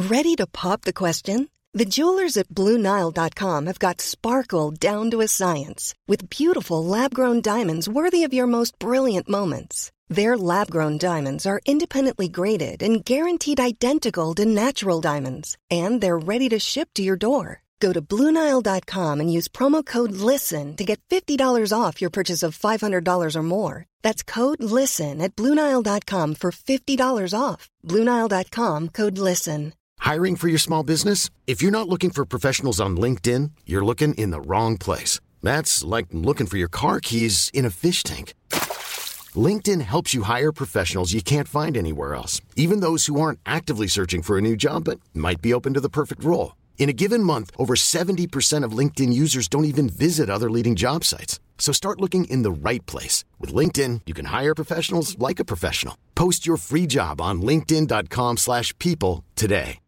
Ready to pop the question? The jewelers at BlueNile.com have got sparkle down to a science with beautiful lab-grown diamonds worthy of your most brilliant moments. Their lab-grown diamonds are independently graded and guaranteed identical to natural diamonds, and they're ready to ship to your door. Go to BlueNile.com and use promo code LISTEN to get $50 off your purchase of $500 or more. That's code LISTEN at BlueNile.com for $50 off. BlueNile.com, code LISTEN. Hiring for your small business? If you're not looking for professionals on LinkedIn, you're looking in the wrong place. That's like looking for your car keys in a fish tank. LinkedIn helps you hire professionals you can't find anywhere else, even those who aren't actively searching for a new job but might be open to the perfect role. In a given month, over 70% of LinkedIn users don't even visit other leading job sites. So start looking in the right place. With LinkedIn, you can hire professionals like a professional. Post your free job on linkedin.com/people today.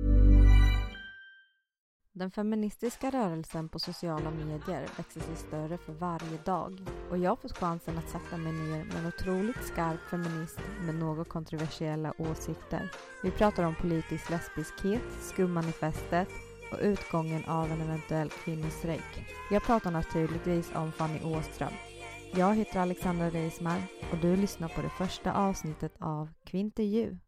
Den feministiska rörelsen på sociala medier växer sig större för varje dag. Och jag får chansen att sätta mig ner med en otroligt skarp feminist med något kontroversiella åsikter. Vi pratar om politisk lesbiskhet, skummanifestet och utgången av en eventuell kvinnostrejk. Jag pratar naturligtvis om Fanny Åström. Jag heter Alexandra Reismar och du lyssnar på det första avsnittet av Kvintervju.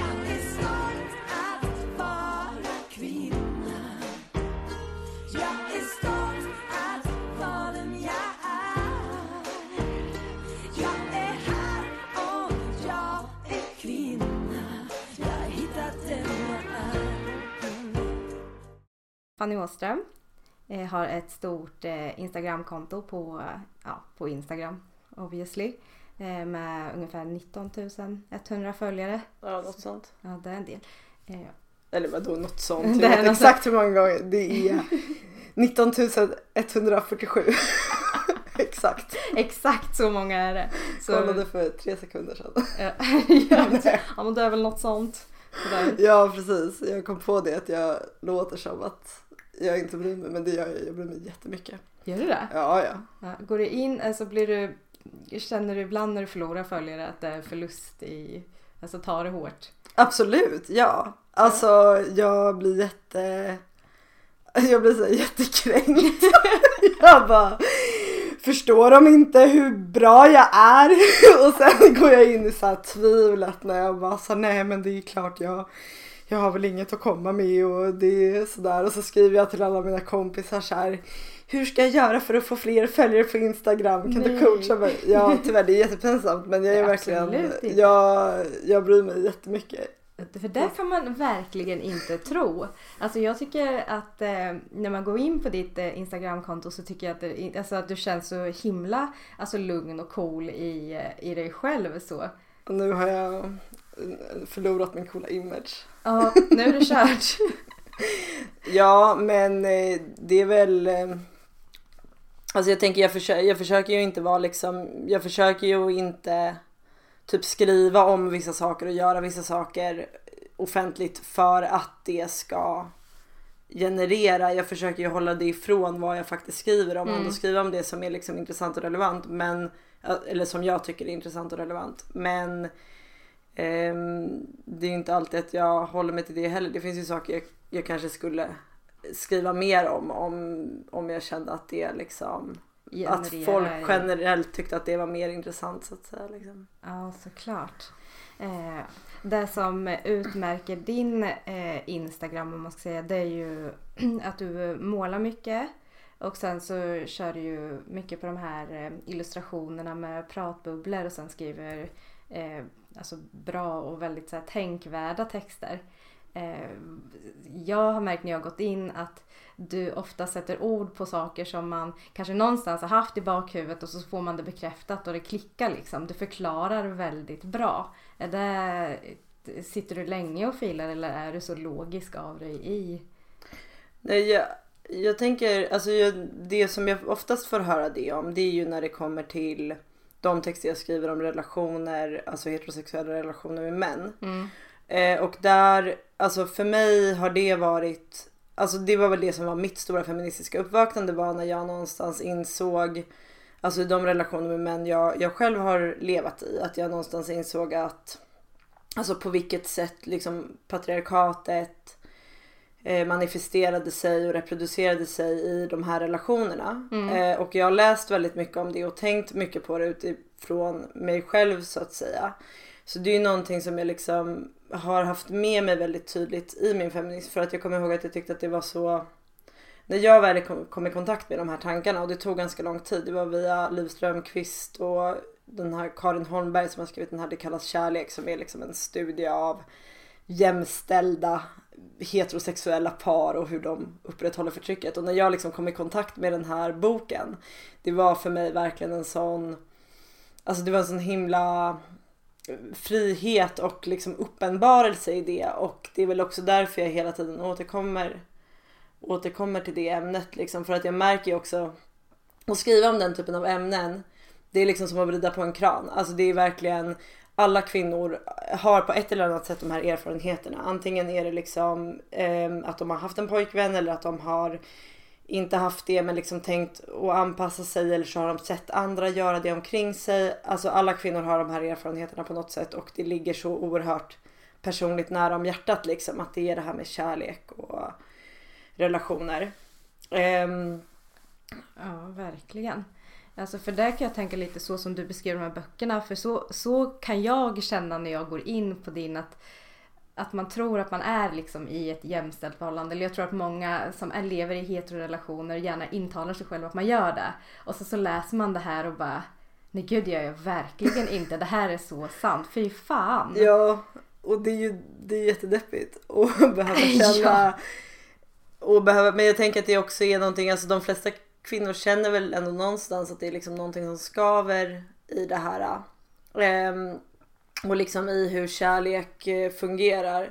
Fanny Åström har ett stort Instagramkonto på Instagram, obviously, med ungefär 19 100 följare. Ja, något sånt. Ja, det är en del. Eller vadå, något sånt? Jag vet exakt hur många gånger. Det är 19 147. Exakt så många är det. Kollade för 3 sekunder sedan. Ja, men det är väl något sånt. Ja, precis. Jag kom på det att jag låter som att jag inte bryr mig, men det gör jag bryr mig jättemycket. Gör du det? Ja. Går du in, alltså känner du ibland när du förlorar följare att det är förlust i, alltså tar det hårt? Absolut, ja. Alltså jag blir så jättekränkt. Jag bara, förstår de inte hur bra jag är? Och sen går jag in i så här tvivlet när jag bara så nej, men det är klart jag har väl inget att komma med och det är sådär. Och så skriver jag till alla mina kompisar så här, hur ska jag göra för att få fler följare på Instagram? Kan du coacha mig? Ja, tyvärr, det är jättepinsamt, men jag är verkligen, jag bryr mig jättemycket. För det kan man verkligen inte tro. Alltså jag tycker att när man går in på ditt Instagramkonto så tycker jag att du känns så himla lugn och cool i dig själv så. Och nu har jag förlorat min coola image. Ja, nu är det kört. Ja, men det är väl... Alltså jag tänker, jag försöker ju inte vara liksom... Jag försöker ju inte typ skriva om vissa saker och göra vissa saker offentligt för att det ska generera. Jag försöker ju hålla det ifrån vad jag faktiskt skriver om. Och skriva om det som är liksom intressant och relevant. Eller som jag tycker är intressant och relevant. Men... det är ju inte alltid att jag håller mig till det heller. Det finns ju saker jag kanske skulle skriva mer om jag kände att det liksom att folk generellt tyckte att det var mer intressant så att säga liksom. Ja, såklart. Det som utmärker din Instagram om man ska säga, det är ju att du målar mycket och sen så kör du ju mycket på de här illustrationerna med pratbubblor och sen skriver bra och väldigt så här tänkvärda texter. Jag har märkt när jag har gått in att du ofta sätter ord på saker som man kanske någonstans har haft i bakhuvudet och så får man det bekräftat och det klickar liksom. Du förklarar väldigt bra. Sitter du länge och filar eller är du så logisk av dig i? Nej, jag tänker, det som jag oftast får höra det om, det är ju när det kommer till de texter jag skriver om relationer, alltså heterosexuella relationer med män. Och där, alltså för mig har det varit, alltså det var väl det som var mitt stora feministiska uppvaknande, var när jag någonstans insåg, alltså de relationer med män jag själv har levat i, att jag någonstans insåg att, alltså på vilket sätt liksom patriarkatet manifesterade sig och reproducerade sig i de här relationerna. Och jag har läst väldigt mycket om det och tänkt mycket på det utifrån mig själv så att säga. Så det är ju någonting som jag liksom har haft med mig väldigt tydligt i min feminism. För att jag kommer ihåg att jag tyckte att det var så... När jag väl kom i kontakt med de här tankarna, och det tog ganska lång tid. Det var via Liv Strömquist och den här Karin Holmberg som har skrivit den här Det kallas kärlek, som är liksom en studie av jämställda heterosexuella par och hur de upprätthåller förtrycket. Och när jag liksom kom i kontakt med den här boken, det var för mig verkligen en sån... Alltså det var en sån himla frihet och liksom uppenbarelse i det. Och det är väl också därför jag hela tiden återkommer till det ämnet liksom, för att jag märker ju också att skriva om den typen av ämnen, det är liksom som att vrida på en kran. Alltså det är verkligen, alla kvinnor har på ett eller annat sätt de här erfarenheterna. Antingen är det liksom att de har haft en pojkvän, eller att de har inte haft det men liksom tänkt att anpassa sig, eller så har de sett andra göra det omkring sig. Alltså alla kvinnor har de här erfarenheterna på något sätt, och det ligger så oerhört personligt nära om hjärtat liksom, att det är det här med kärlek och relationer. Ja, verkligen. Alltså för där kan jag tänka lite så som du beskriver de här böckerna. För så kan jag känna när jag går in på din, att man tror att man är liksom i ett jämställt förhållande. Eller jag tror att många som lever i heterorelationer gärna intalar sig själva att man gör det. Och så läser man det här och bara, nej gud, jag gör verkligen inte. Det här är så sant. Fy fan. Ja, och det är jättedeppigt att behöva känna... Men jag tänker att det också är någonting, alltså de flesta kvinnor känner väl ändå någonstans att det är liksom någonting som skaver i det här. Och liksom i hur kärlek fungerar.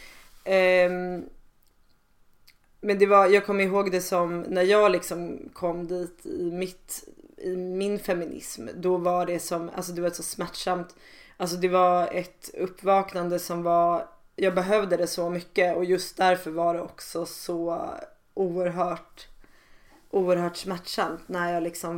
Men jag kommer ihåg det som när jag liksom kom dit i min feminism. Då var det som, alltså det var så smärtsamt. Alltså det var ett uppvaknande som var... Jag behövde det så mycket, och just därför var det också så oerhört smärtsamt när jag liksom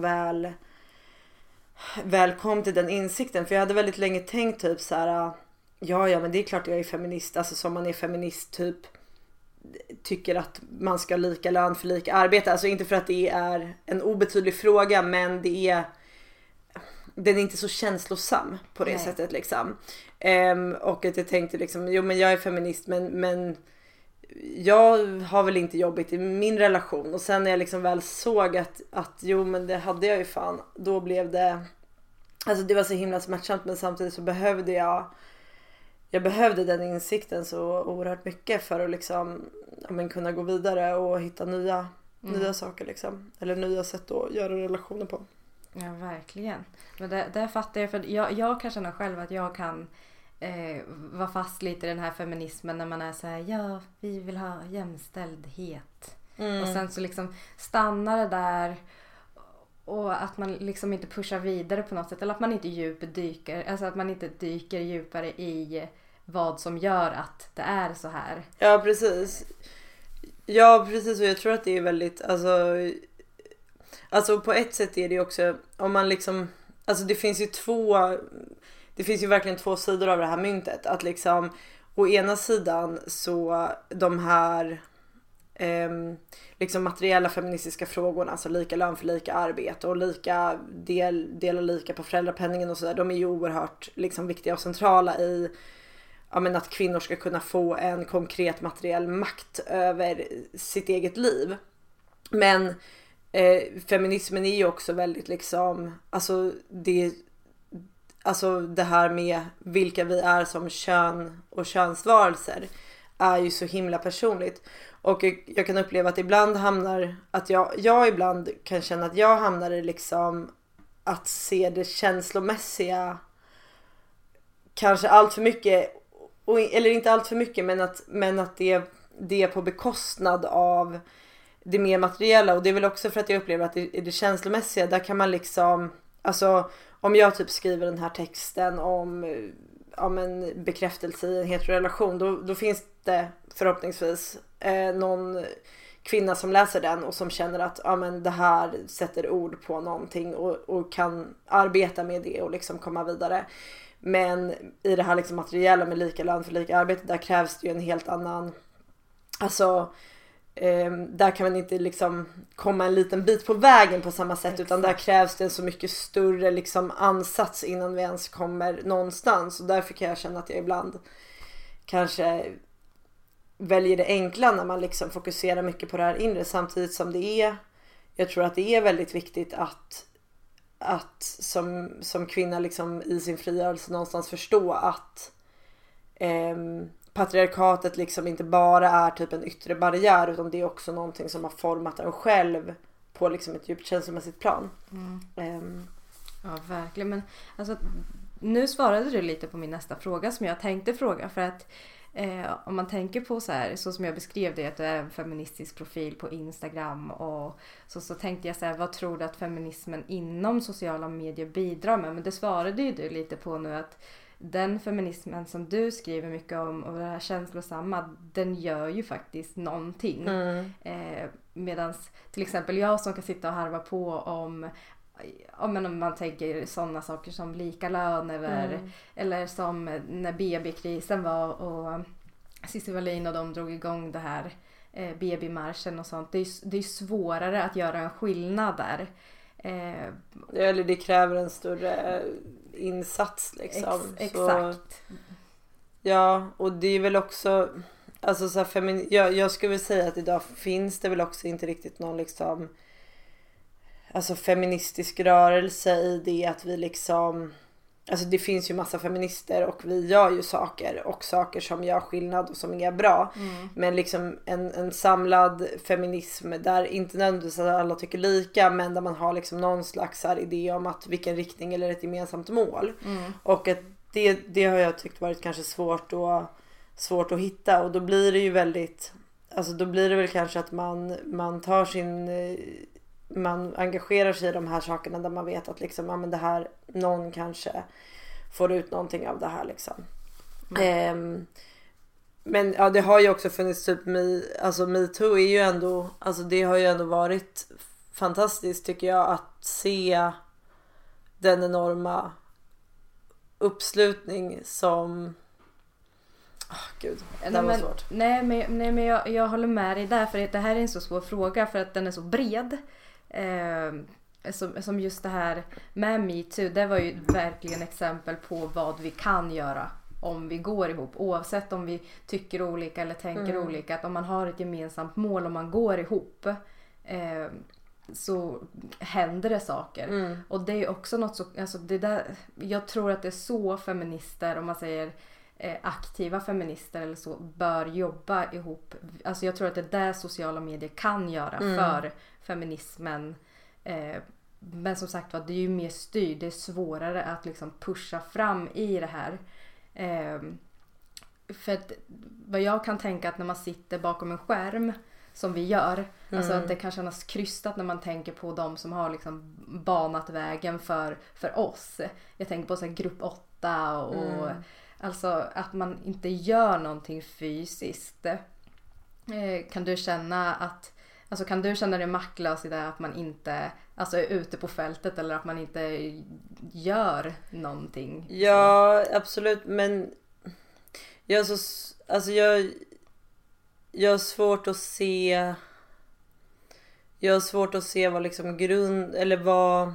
väl kom till den insikten. För jag hade väldigt länge tänkt typ så här: ja men det är klart jag är feminist. Alltså som man är feminist typ tycker att man ska ha lika lön för lika arbete. Alltså inte för att det är en obetydlig fråga, men den är inte så känslosam på det sättet liksom. Och att jag tänkte liksom, jo men jag är feminist, men jag har väl inte jobbigt i min relation. Och sen när jag liksom väl såg att jo men det hade jag ju fan, då blev det, alltså det var så himla smärtsamt, men samtidigt så behövde jag behövde den insikten så oerhört mycket för att liksom, kunna gå vidare och hitta nya saker liksom, eller nya sätt att göra relationer på. Ja, verkligen. Men där fattar jag, för jag kan känna själv att jag kan vara fast lite i den här feminismen när man är så här: ja, vi vill ha jämställdhet. Och sen så liksom stannar det där, och att man liksom inte pushar vidare på något sätt, eller att man inte djupdyker, alltså att man inte dyker djupare i vad som gör att det är så här. Ja, precis, och jag tror att det är väldigt, alltså på ett sätt är det också, om man liksom, alltså det finns ju verkligen två sidor av det här myntet. Att liksom, å ena sidan så de här liksom materiella feministiska frågorna, alltså lika lön för lika arbete och lika dela lika på föräldrapenningen och sådär, de är ju oerhört liksom viktiga och centrala i att kvinnor ska kunna få en konkret materiell makt över sitt eget liv. Men feminismen är ju också väldigt liksom, alltså det här med vilka vi är som kön och könsvarelser är ju så himla personligt. Och jag kan uppleva att ibland jag ibland kan känna att jag hamnar i liksom att se det känslomässiga kanske allt för mycket, eller inte allt för mycket, men att det är på bekostnad av det mer materiella. Och det är väl också för att jag upplever att i det känslomässiga, där kan man liksom, alltså om jag typ skriver den här texten om en bekräftelse i en heterorelation, då finns det förhoppningsvis någon kvinna som läser den och som känner att det här sätter ord på någonting och kan arbeta med det och liksom komma vidare. Men i det här liksom materiella med lika lön för lika arbete, där krävs det ju en helt annan alltså där kan man inte liksom komma en liten bit på vägen på samma sätt. Exakt. Utan där krävs det en så mycket större liksom ansats innan vi ens kommer någonstans. Och därför kan jag känna att jag ibland kanske väljer det enkla när man liksom fokuserar mycket på det här inre, samtidigt som jag tror att det är väldigt viktigt att som kvinna liksom i sin frigörelse någonstans förstå att patriarkatet liksom inte bara är typ en yttre barriär, utan det är också någonting som har format en själv på liksom ett djupt känslomässigt plan. Ja, verkligen. Men alltså, nu svarade du lite på min nästa fråga som jag tänkte fråga, för att om man tänker på så här, så som jag beskrev det, att du är en feministisk profil på Instagram, och så tänkte jag så här, vad tror du att feminismen inom sociala medier bidrar med? Men det svarade ju du lite på nu, att den feminismen som du skriver mycket om och det här känslosamma, den gör ju faktiskt någonting. Medans till exempel jag som kan sitta och harva på om man tänker sådana saker som lika lön eller som när BB-krisen var och Cissi Wallin och de drog igång det här BB-marschen och sånt. Det är svårare att göra en skillnad där. Eller det kräver en större insats liksom. Exakt. Ja, och det är väl också alltså så här, jag skulle väl säga att idag finns det väl också inte riktigt någon liksom alltså feministisk rörelse i det att vi liksom, alltså det finns ju massa feminister och vi gör ju saker som gör skillnad och som är bra. Men liksom en samlad feminism där inte nödvändigtvis alla tycker lika, men där man har liksom någon slags här idé om att vilken riktning eller ett gemensamt mål. Och att det har jag tyckt varit kanske svårt att hitta, och då blir det ju väldigt, alltså då blir det väl kanske att man tar man engagerar sig i de här sakerna där man vet att liksom, ja, men det här, någon kanske får ut någonting av det här liksom. Men ja, det har ju också funnits typ MeToo är ju ändå, alltså det har ju ändå varit fantastiskt tycker jag att se den enorma uppslutning som gud, det var svårt. Nej men jag håller med dig där, för det här är en så svår fråga för att den är så bred. Som just det här med MeToo, det var ju verkligen exempel på vad vi kan göra om vi går ihop, oavsett om vi tycker olika eller tänker olika, att om man har ett gemensamt mål och man går ihop så händer det saker. Och det är också något så, alltså det där, jag tror att det är så feminister, om man säger aktiva feminister eller så, bör jobba ihop. Alltså jag tror att det är där sociala medier kan göra för feminismen. Men som sagt var, det är ju mer styrt. Det är svårare att liksom pusha fram i det här. För att vad jag kan tänka, att när man sitter bakom en skärm som vi gör, alltså att det kan kännas krystat när man tänker på de som har liksom banat vägen för oss. Jag tänker på så här grupp 8 och alltså att man inte gör någonting fysiskt. Kan du känna dig maktlös i det, att man inte alltså är ute på fältet, eller att man inte gör någonting? Ja, absolut, men jag har svårt att se vad liksom grund, eller vad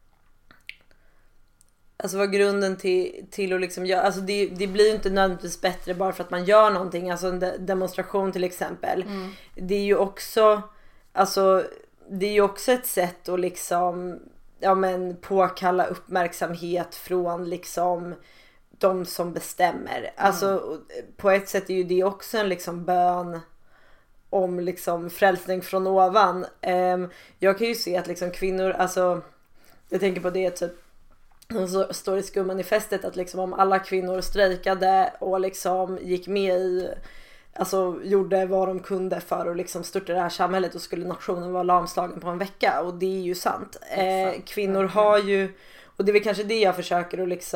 grunden till att liksom göra, alltså det blir ju inte nödvändigtvis bättre bara för att man gör någonting, alltså en demonstration till exempel. Det är ju också, alltså det är ju också ett sätt att liksom, ja men, påkalla uppmärksamhet från liksom de som bestämmer. Alltså på ett sätt är ju det också en liksom bön om liksom frälsning från ovan. Jag kan ju se att liksom kvinnor, alltså jag tänker på det typ, så står det i skummanifestet att liksom om alla kvinnor strejkade och liksom gick med i, alltså gjorde vad de kunde för att liksom störta det här samhället, och skulle nationen vara lamslagen på en vecka. Och det är ju sant. Kvinnor har ju, och det är väl kanske det jag försöker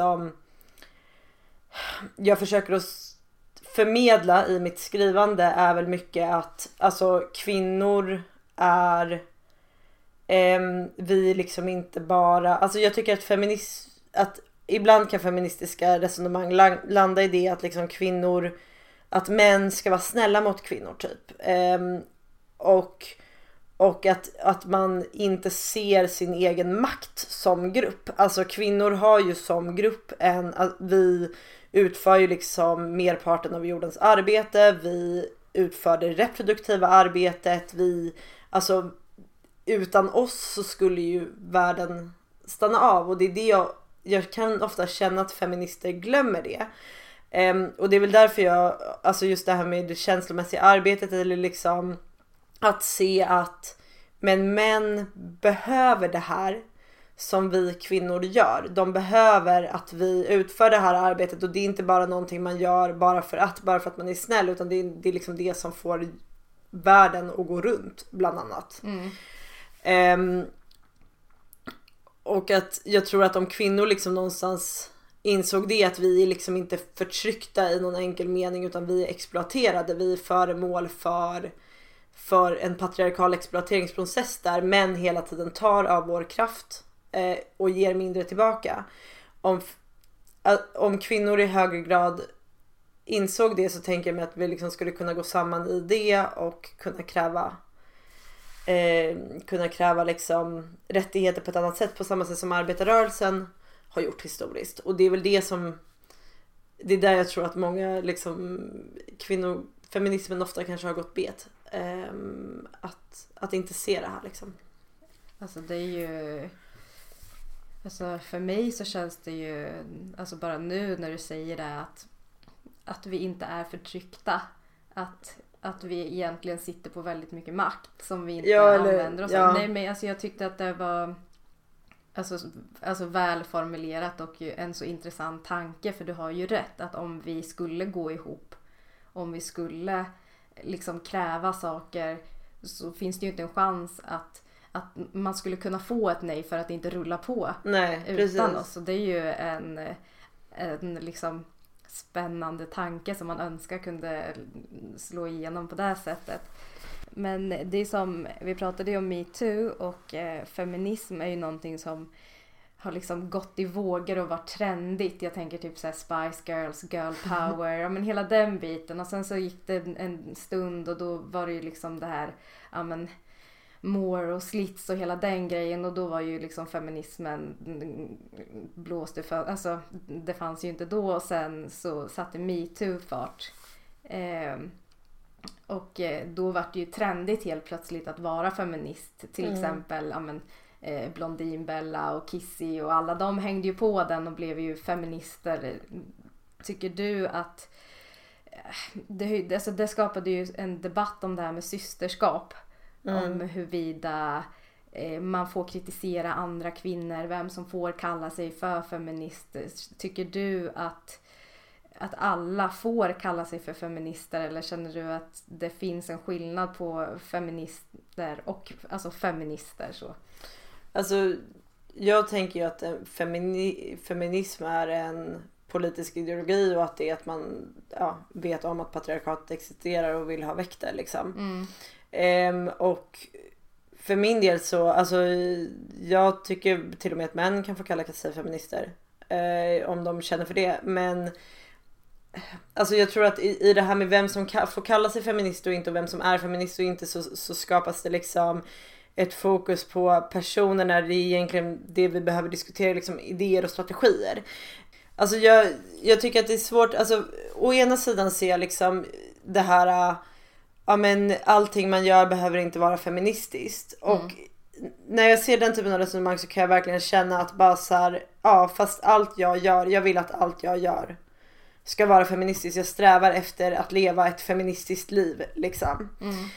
att förmedla i mitt skrivande, är väl mycket att alltså kvinnor är vi liksom inte bara, alltså jag tycker att ibland kan feministiska resonemang landa i det att liksom kvinnor, att män ska vara snälla mot kvinnor typ. Och att man inte ser sin egen makt som grupp. Alltså kvinnor har ju som grupp vi utför ju liksom merparten av jordens arbete. Vi utför det reproduktiva arbetet. Alltså utan oss så skulle ju världen stanna av. Och det är det jag kan ofta känna att feminister glömmer det. Och det är väl därför alltså just det här med det känslomässiga arbetet, eller liksom att se att män behöver det här som vi kvinnor gör. De behöver att vi utför det här arbetet, och det är inte bara någonting man gör bara för att man är snäll, utan det är liksom det som får världen att gå runt bland annat. Och att jag tror att om kvinnor liksom någonstans insåg det, att vi är liksom inte förtryckta i någon enkel mening, utan vi är exploaterade, vi är föremål för en patriarkal exploateringsprocess där män hela tiden tar av vår kraft och ger mindre tillbaka. Om kvinnor i högre grad insåg det, så tänker jag mig att vi liksom skulle kunna gå samman i det och kunna kräva liksom rättigheter på ett annat sätt, på samma sätt som arbetarrörelsen har gjort historiskt. Och det är väl det är där jag tror att många liksom feminismen ofta kanske har gått bet, att inte se det här liksom. Alltså det är ju, alltså för mig så känns det ju, alltså bara nu när du säger det, att vi inte är förtryckta, att vi egentligen sitter på väldigt mycket makt som vi inte använder oss av. Nej, men alltså jag tyckte att det var alltså välformulerat och en så intressant tanke, för du har ju rätt, att om vi skulle gå ihop, om vi skulle liksom kräva saker, så finns det ju inte en chans att man skulle kunna få ett nej för att inte rulla på. Nej, utan precis. oss. Så det är ju en liksom spännande tanke som man önskar kunde slå igenom på det här sättet. Men det är som vi pratade om MeToo, och feminism är ju någonting som har liksom gått i vågor och varit trendigt. Jag tänker typ så här Spice Girls, Girl Power, ja men hela den biten. Och sen så gick det en stund och då var det ju liksom det här, ja men more och slits och hela den grejen, och då var ju liksom feminismen blåste för, alltså det fanns ju inte då, och sen så satte MeToo fart. Och då var det ju trendigt helt plötsligt att vara feminist. Till exempel ja, men, Blondinbella och Kissy och alla de hängde ju på den och blev ju feminister. Tycker du att det skapade ju en debatt om det här med systerskap, om huruvida man får kritisera andra kvinnor, vem som får kalla sig för feminister. Tycker du att alla får kalla sig för feminister, eller känner du att det finns en skillnad på feminister och alltså feminister så? Alltså jag tänker ju att feminism är en politisk ideologi, och att det är att man vet om att patriarkatet existerar och vill ha väck det liksom. Och för min del så, alltså jag tycker till och med att män kan få kalla sig feminister om de känner för det, men alltså jag tror att i det här med vem som får kalla sig feminist och inte, och vem som är feminist och inte, så skapas det liksom ett fokus på personer, när det är egentligen det vi behöver diskutera, liksom idéer och strategier. Alltså jag tycker att det är svårt, alltså å ena sidan ser jag liksom det här, ja men allting man gör behöver inte vara feministiskt, och när jag ser den typen av resonemang så kan jag verkligen känna att bara så här, fast allt jag vill att allt jag gör ska vara feministiskt. Jag strävar efter att leva ett feministiskt liv liksom.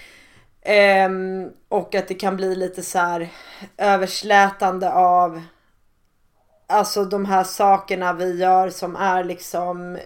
Och att det kan bli lite så här överslätande av alltså de här sakerna vi gör som är liksom,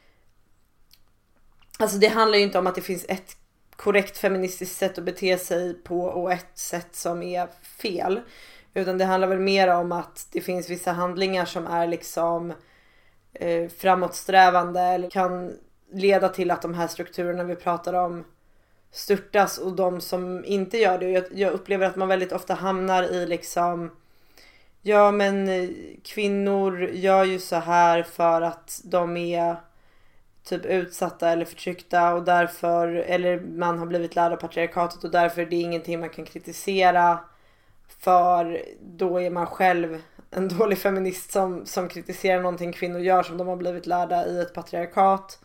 alltså det handlar ju inte om att det finns ett korrekt feministiskt sätt att bete sig på och ett sätt som är fel, utan det handlar väl mer om att det finns vissa handlingar som är liksom framåtsträvande eller kan leda till att de här strukturerna vi pratar om störtas, och de som inte gör det. Jag upplever att man väldigt ofta hamnar i liksom, ja men kvinnor gör ju så här för att de är typ utsatta eller förtryckta och därför, eller man har blivit lärd av patriarkatet och därför är det ingenting man kan kritisera, för då är man själv en dålig feminist som kritiserar någonting kvinnor gör som de har blivit lärda i ett patriarkat.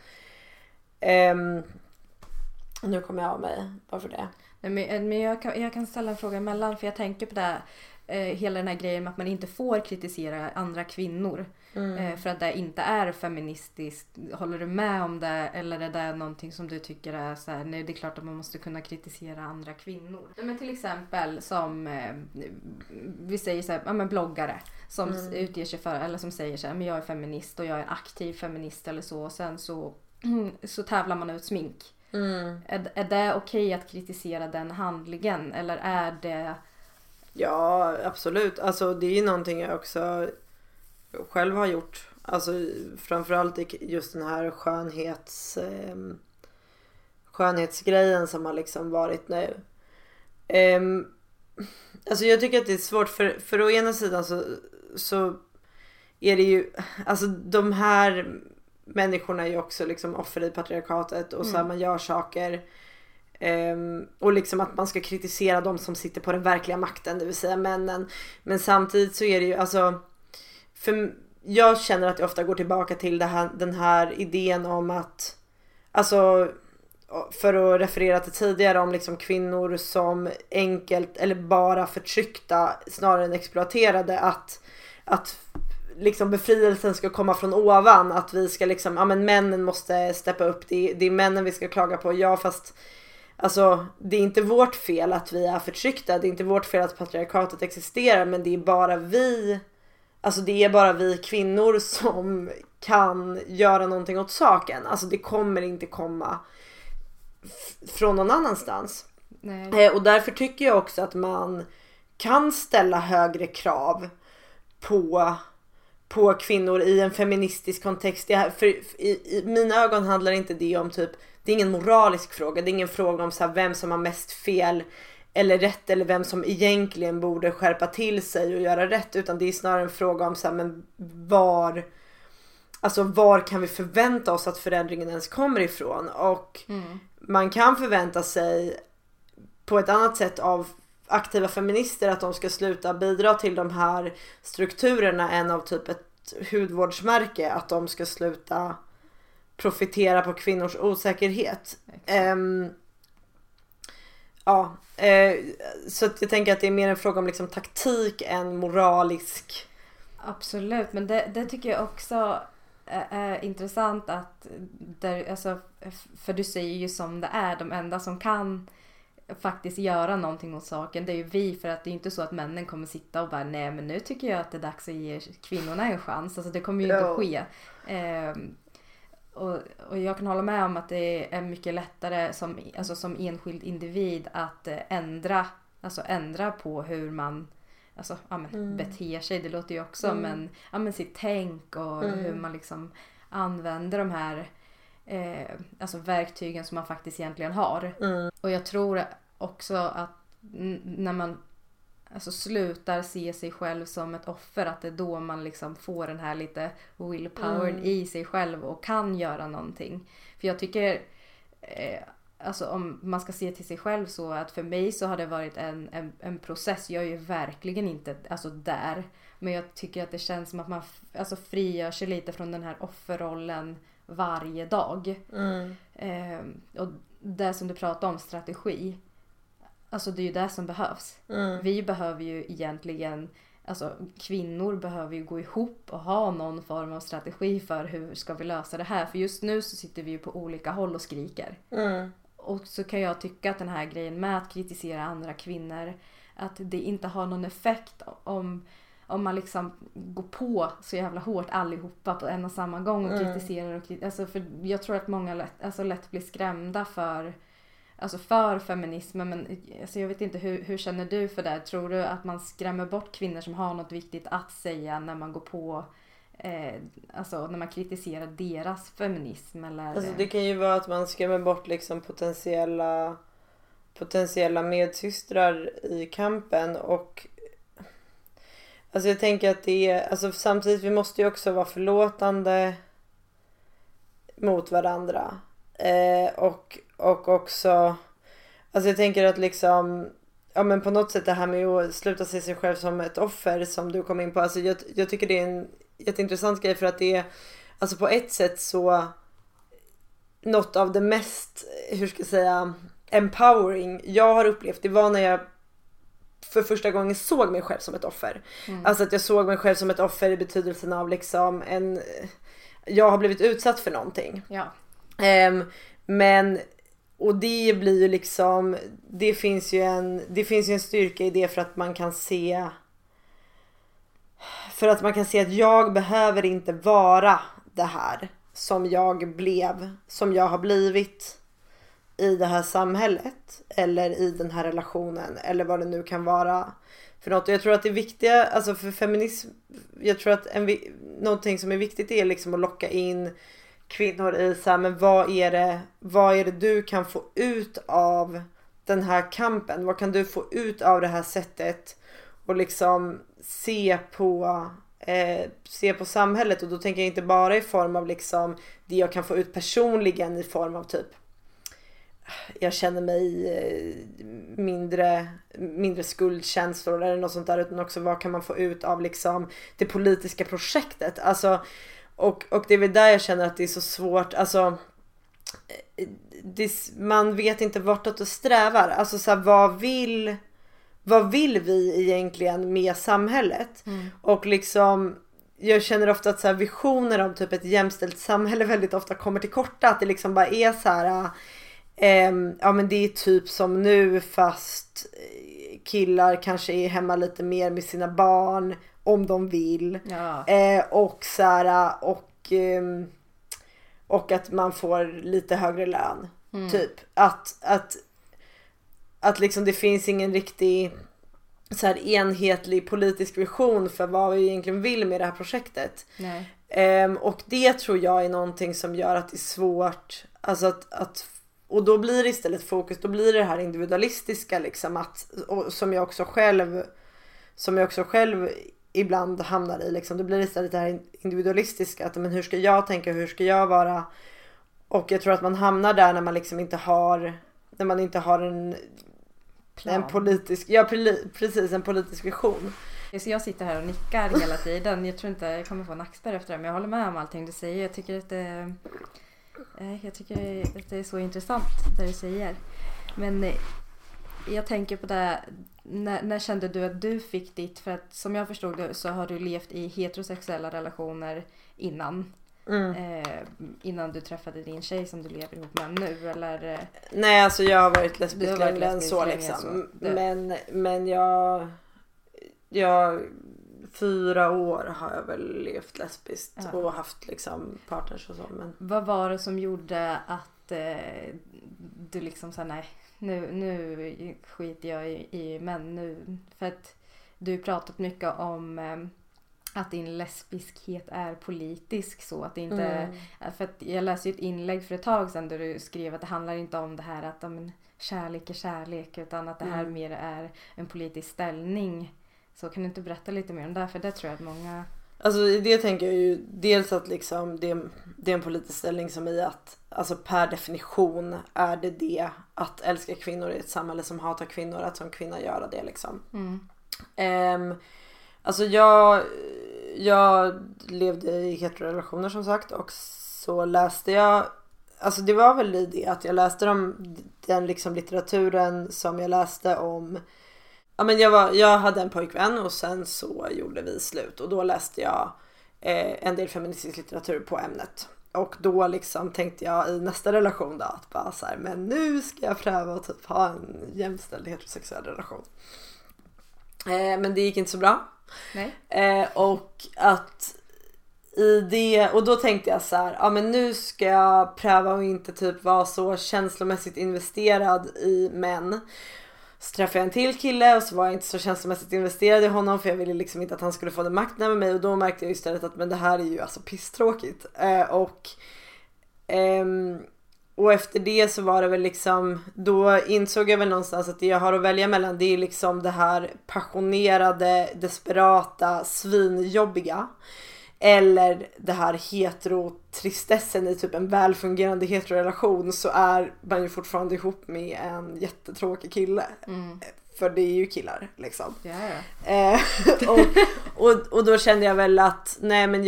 Nu kommer jag av mig. Varför det? Nej, men jag kan ställa en fråga emellan, för jag tänker på det här, hela den här grejen med att man inte får kritisera andra kvinnor. För att det inte är feministiskt. Håller du med om det? Eller är det någonting som du tycker är så här, nej, det är klart att man måste kunna kritisera andra kvinnor. Men till exempel som vi säger så här, ja, men bloggare som utger sig för, eller som säger så här, men jag är feminist och jag är en aktiv feminist eller så, och sen så tävlar man ut smink. Är det okej att kritisera den handlingen, eller är det... Ja, absolut. Alltså det är ju någonting jag också själv har gjort. Alltså framförallt just den här skönhetsgrejen som har liksom varit nu. Alltså jag tycker att det är svårt, för å ena sidan så är det ju, alltså de här människorna är ju också liksom offer i patriarkatet och så här, man gör saker och liksom att man ska kritisera de som sitter på den verkliga makten, det vill säga männen. Men samtidigt så är det ju, alltså, för jag känner att jag ofta går tillbaka till den här idén om att, alltså, för att referera till tidigare, om liksom kvinnor som enkelt eller bara förtryckta snarare än exploaterade, att liksom befrielsen ska komma från ovan, att vi ska liksom, ja men männen måste steppa upp, det är männen vi ska klaga på. Ja, fast alltså det är inte vårt fel att vi är förtryckta, det är inte vårt fel att patriarkatet existerar, men det är bara vi, alltså det är bara vi kvinnor som kan göra någonting åt saken. Alltså det kommer inte komma från någon annanstans. Nej. Och därför tycker jag också att man kan ställa högre krav på kvinnor i en feministisk kontext. För i mina ögon handlar inte det om typ, det är ingen moralisk fråga, det är ingen fråga om så här, vem som har mest fel eller rätt, eller vem som egentligen borde skärpa till sig och göra rätt, utan det är snarare en fråga om så här, men var kan vi förvänta oss att förändringen ens kommer ifrån? Och man kan förvänta sig på ett annat sätt av aktiva feminister att de ska sluta bidra till de här strukturerna än av typ ett hudvårdsmärke, att de ska sluta profitera på kvinnors osäkerhet. Så att jag tänker att det är mer en fråga om liksom taktik än moralisk. Absolut, men det tycker jag också är intressant att alltså, för du säger ju som det är, de enda som kan faktiskt göra någonting åt saken, det är ju vi, för att det är inte så att männen kommer sitta och bara, nej men nu tycker jag att det är dags att ge kvinnorna en chans. Alltså det kommer ju inte att ske. Och jag kan hålla med om att det är mycket lättare som enskild individ att ändra på hur man beter sig. Det låter ju också, men sitt tänk och hur man liksom använder de här verktygen som man faktiskt egentligen har. Och jag tror också att när man slutar se sig själv som ett offer, att det är då man liksom får den här lite willpowern i sig själv och kan göra någonting. För jag tycker om man ska se till sig själv, så att för mig så har det varit en process. Jag är ju verkligen inte där, men jag tycker att det känns som att man frigör sig lite från den här offerrollen varje dag. Och det som du pratade om, strategi, det är ju det som behövs. Vi behöver ju egentligen, kvinnor behöver ju gå ihop och ha någon form av strategi för hur ska vi lösa det här. För just nu så sitter vi ju på olika håll och skriker. Och så kan jag tycka att den här grejen med att kritisera andra kvinnor, att det inte har någon effekt om man liksom går på så jävla hårt allihopa på en och samma gång och kritiserar. För jag tror att många lätt blir skrämda för feminismen. Men jag vet inte, hur känner du för det? Tror du att man skrämmer bort kvinnor som har något viktigt att säga när man går på när man kritiserar deras feminism? Eller? Det kan ju vara att man skrämmer bort liksom potentiella medsystrar i kampen. Och jag tänker att det är, samtidigt, vi måste ju också vara förlåtande mot varandra. Och också, alltså jag tänker att liksom, ja men på något sätt det här med att sluta se sig själv som ett offer som du kom in på. Alltså jag tycker det är en jätteintressant grej, för att det är, alltså på ett sätt så något av det mest, hur ska jag säga, empowering jag har upplevt, det var när jag för första gången såg mig själv som ett offer. Alltså att jag såg mig själv som ett offer i betydelsen av liksom jag har blivit utsatt för någonting. Ja. Men och det blir ju liksom, det finns ju en styrka i det, för att man kan se att jag behöver inte vara det här som jag blev, som jag har blivit i det här samhället eller i den här relationen eller vad det nu kan vara för något. Och jag tror att det viktiga, alltså för feminism, jag tror att någonting som är viktigt är liksom att locka in kvinnor i så här, men vad är det du kan få ut av den här kampen? Vad kan du få ut av det här sättet och liksom se på samhället? Och då tänker jag inte bara i form av liksom det jag kan få ut personligen i form av typ jag känner mig mindre skuldkänslor eller något sånt där, utan också vad kan man få ut av liksom det politiska projektet. Alltså, och det är väl där jag känner att det är så svårt, alltså man vet inte vartåt det strävar. Alltså så här, vad vill vi egentligen med samhället? Och liksom jag känner ofta att så här, visioner om typ ett jämställt samhälle väldigt ofta kommer till korta, att det liksom bara är så här ja men det är typ som nu, fast killar kanske är hemma lite mer med sina barn om de vill. Ja. Och så här, och att man får lite högre lön. Typ att liksom det finns ingen riktig så här enhetlig politisk vision för vad vi egentligen vill med det här projektet. Nej. Och det tror jag är någonting som gör att det är svårt, alltså att och då blir det istället fokus, då blir det här individualistiska liksom, att, och som jag också själv ibland hamnar i liksom, då blir det istället det här individualistiska, att men hur ska jag tänka, hur ska jag vara? Och jag tror att man hamnar där när man liksom inte har en politisk, ja precis, en politisk vision. Så jag sitter här och nickar hela tiden. Jag tror inte jag kommer få nackspärr efter det, men jag håller med om allting du säger. Jag tycker att det är så intressant det du säger. Men jag tänker på det, när kände du att du fick ditt, för att som jag förstod det så har du levt i heterosexuella relationer innan. Innan du träffade din tjej som du lever ihop med nu, eller? Nej, alltså jag har varit lesbisk längre än så liksom. Men jag 4 år har jag väl levt lesbiskt och haft liksom partners och så. Men vad var det som gjorde att du liksom sa nej, nu skiter jag i män nu? För att du pratat mycket om att din lesbiskhet är politisk, så att det inte för att jag läste ju ett inlägg för ett tag sedan där du skrev att det handlar inte om det här att kärlek är kärlek, utan att det här mer är en politisk ställning. Så kan du inte berätta lite mer om det? För det tror jag att många... Alltså det tänker jag ju dels att liksom det är en politisk ställning som i att alltså per definition är det att älska kvinnor i ett samhälle som hatar kvinnor, att som kvinna göra det liksom. Alltså jag levde i heterorelationer som sagt, och så läste jag, alltså det var väl i det att jag läste den liksom litteraturen som jag läste om. Ja, men jag hade en pojkvän och sen så gjorde vi slut, och då läste jag en del feministisk litteratur på ämnet. Och då liksom tänkte jag i nästa relation då att bara så här, men nu ska jag pröva att typ ha en jämställd heterosexuell relation. Men det gick inte så bra. Nej. Och att i det, och då tänkte jag så här, ja men nu ska jag pröva och inte typ vara så känslomässigt investerad i män. Så träffade jag en till kille och så var jag inte så känslomässigt investerad i honom, för jag ville liksom inte att han skulle få den makten över mig, och då märkte jag istället att men det här är ju alltså pisstråkigt. Och efter det så var det väl liksom, då insåg jag väl någonstans att det jag har att välja mellan, det är liksom det här passionerade, desperata, svinjobbiga. eller det här heterotristessen i typ en välfungerande heterorelation, så är man ju fortfarande ihop med en jättetråkig kille. För det är ju killar liksom. Ja. Och då kände jag väl att nej, men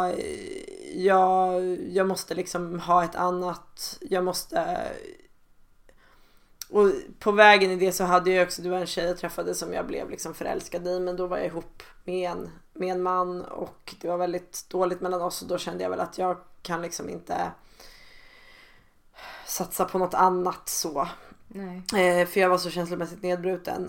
jag måste liksom ha ett annat, jag måste. Och på vägen i det så hade jag också, det var en tjej jag träffade som jag blev liksom förälskad i, men då var jag ihop med en man och det var väldigt dåligt mellan oss, och då kände jag väl att jag kan liksom inte satsa på något annat så. Nej. För jag var så känslomässigt nedbruten.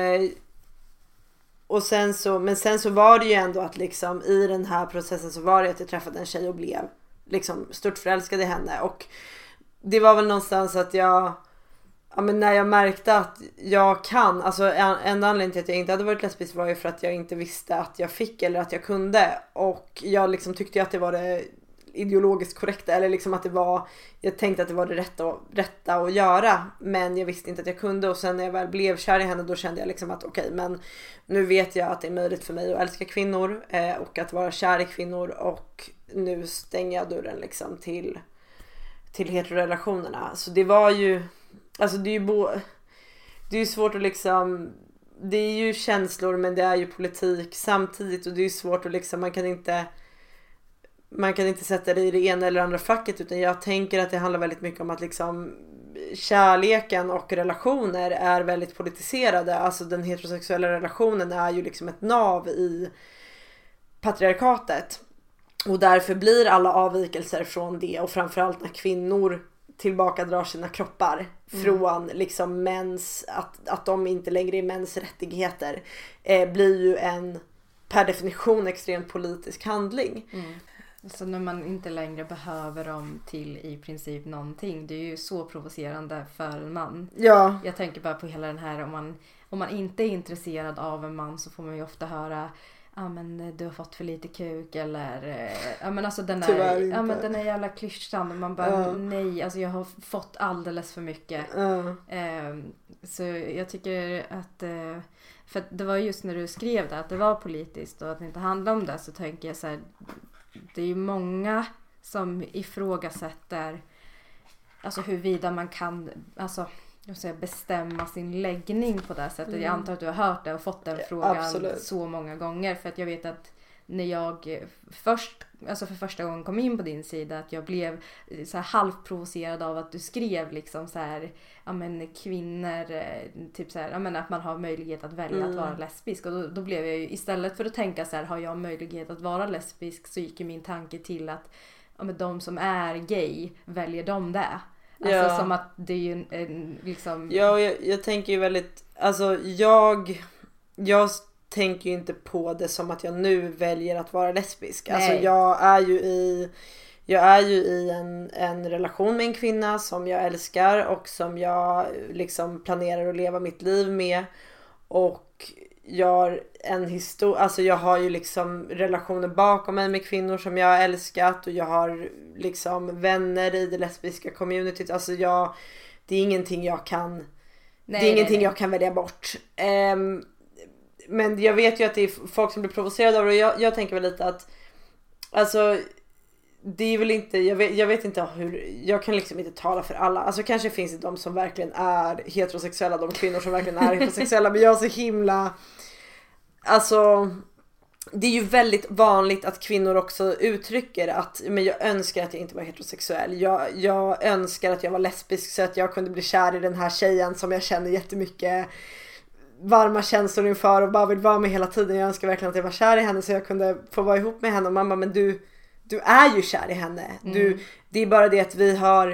Och sen så var det ju ändå att liksom i den här processen så var det att jag träffade en tjej och blev liksom stort förälskad i henne, och det var väl någonstans att men när jag märkte att jag kan, alltså en anledning till att jag inte hade varit lesbisk var ju för att jag inte visste att jag fick eller att jag kunde, och jag liksom tyckte att det var det ideologiskt korrekta, eller liksom att det var, jag tänkte att det var det rätta att göra, men jag visste inte att jag kunde. Och sen när jag väl blev kär i henne, då kände jag liksom att okej, men nu vet jag att det är möjligt för mig att älska kvinnor och att vara kär i kvinnor, och nu stänger jag dörren liksom till heterorelationerna. Så det var ju, alltså det är ju svårt att liksom, det är ju känslor men det är ju politik samtidigt, och det är ju svårt att liksom, man kan inte sätta det i det ena eller andra facket, utan jag tänker att det handlar väldigt mycket om att liksom kärleken och relationer är väldigt politiserade. Alltså den heterosexuella relationen är ju liksom ett nav i patriarkatet, och därför blir alla avvikelser från det, och framförallt när kvinnor tillbaka drar sina kroppar från liksom mäns, att de inte längre är mäns rättigheter, blir ju en per definition extremt politisk handling. Så när man inte längre behöver dem till i princip någonting, det är ju så provocerande för en man. Ja. Jag tänker bara på hela den här, om man inte är intresserad av en man så får man ju ofta höra men du har fått för lite kuk, eller men alltså den där jävla klyschan, man bara nej, alltså jag har fått alldeles för mycket. Så jag tycker att för det var just när du skrev det att det var politiskt och att det inte handlade om det, så tänker jag så här, det är ju många som ifrågasätter alltså huruvida man kan bestämma sin läggning på det sättet. Jag antar att du har hört det och fått den frågan så många gånger, för att jag vet att när jag för första gången kom in på din sida, att jag blev så här halvprovocerad av att du skrev liksom så här, kvinnor typ så här, att man har möjlighet att välja att vara lesbisk, och då blev jag ju, istället för att tänka så här, har jag möjlighet att vara lesbisk, så gick min tanke till att de som är gay, väljer de det. Alltså som att det är ju en liksom. Ja, jag tänker ju väldigt, alltså jag tänker ju inte på det som att jag nu väljer att vara lesbisk. Nej. Alltså jag är ju i en relation med en kvinna som jag älskar och som jag liksom planerar att leva mitt liv med, och jag har ju liksom relationer bakom mig med kvinnor som jag har älskat, och jag har liksom vänner i det lesbiska communityt. Alltså det är ingenting jag kan jag kan välja bort. Men jag vet ju att det är folk som blir provocerade av det, och jag tänker väl lite att alltså det är väl inte, jag vet inte hur, jag kan liksom inte tala för alla. Alltså kanske finns det de som verkligen är heterosexuella, de kvinnor som verkligen är heterosexuella, men jag är så himla, alltså det är ju väldigt vanligt att kvinnor också uttrycker att men jag önskar att jag inte var heterosexuell. Jag önskar att jag var lesbisk så att jag kunde bli kär i den här tjejen som jag känner jättemycket varma känslor inför och bara vill vara med hela tiden. Jag önskar verkligen att jag var kär i henne så jag kunde få vara ihop med henne. Och mamma, men du är ju kär i henne. Det är bara det att vi har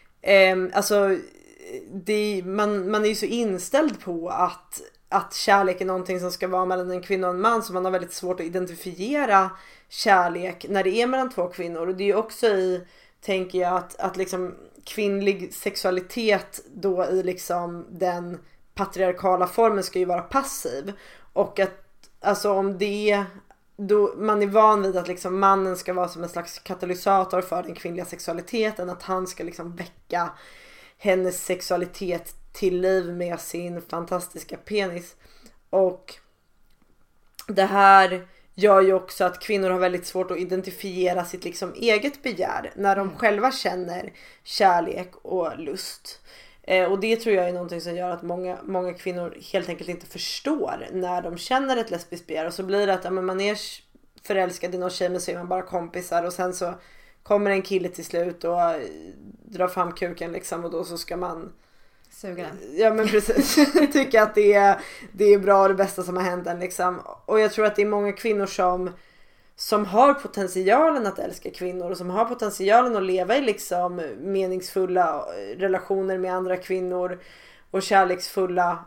man är ju så inställd på att kärlek är någonting som ska vara mellan en kvinna och en man, så man har väldigt svårt att identifiera kärlek när det är mellan två kvinnor. Och det är ju också tänker jag att liksom kvinnlig sexualitet då i liksom den patriarkala formen ska ju vara passiv, och att alltså om det då man är van vid att liksom mannen ska vara som en slags katalysator för den kvinnliga sexualiteten, att han ska liksom väcka hennes sexualitet till liv med sin fantastiska penis. Och det här, gör ju också att kvinnor har väldigt svårt att identifiera sitt liksom eget begär när de själva känner kärlek och lust. Och det tror jag är någonting som gör att många kvinnor helt enkelt inte förstår när de känner ett lesbiskt begär. Och så blir det att man är förälskad i någon tjej, men så är man bara kompisar, och sen så kommer en kille till slut och drar fram kuken liksom, och då så ska man suga den. Ja, men precis. Tycka att det är bra och det bästa som har hänt en liksom. Och jag tror att det är många kvinnor som har potentialen att älska kvinnor och som har potentialen att leva i liksom meningsfulla relationer med andra kvinnor och kärleksfulla,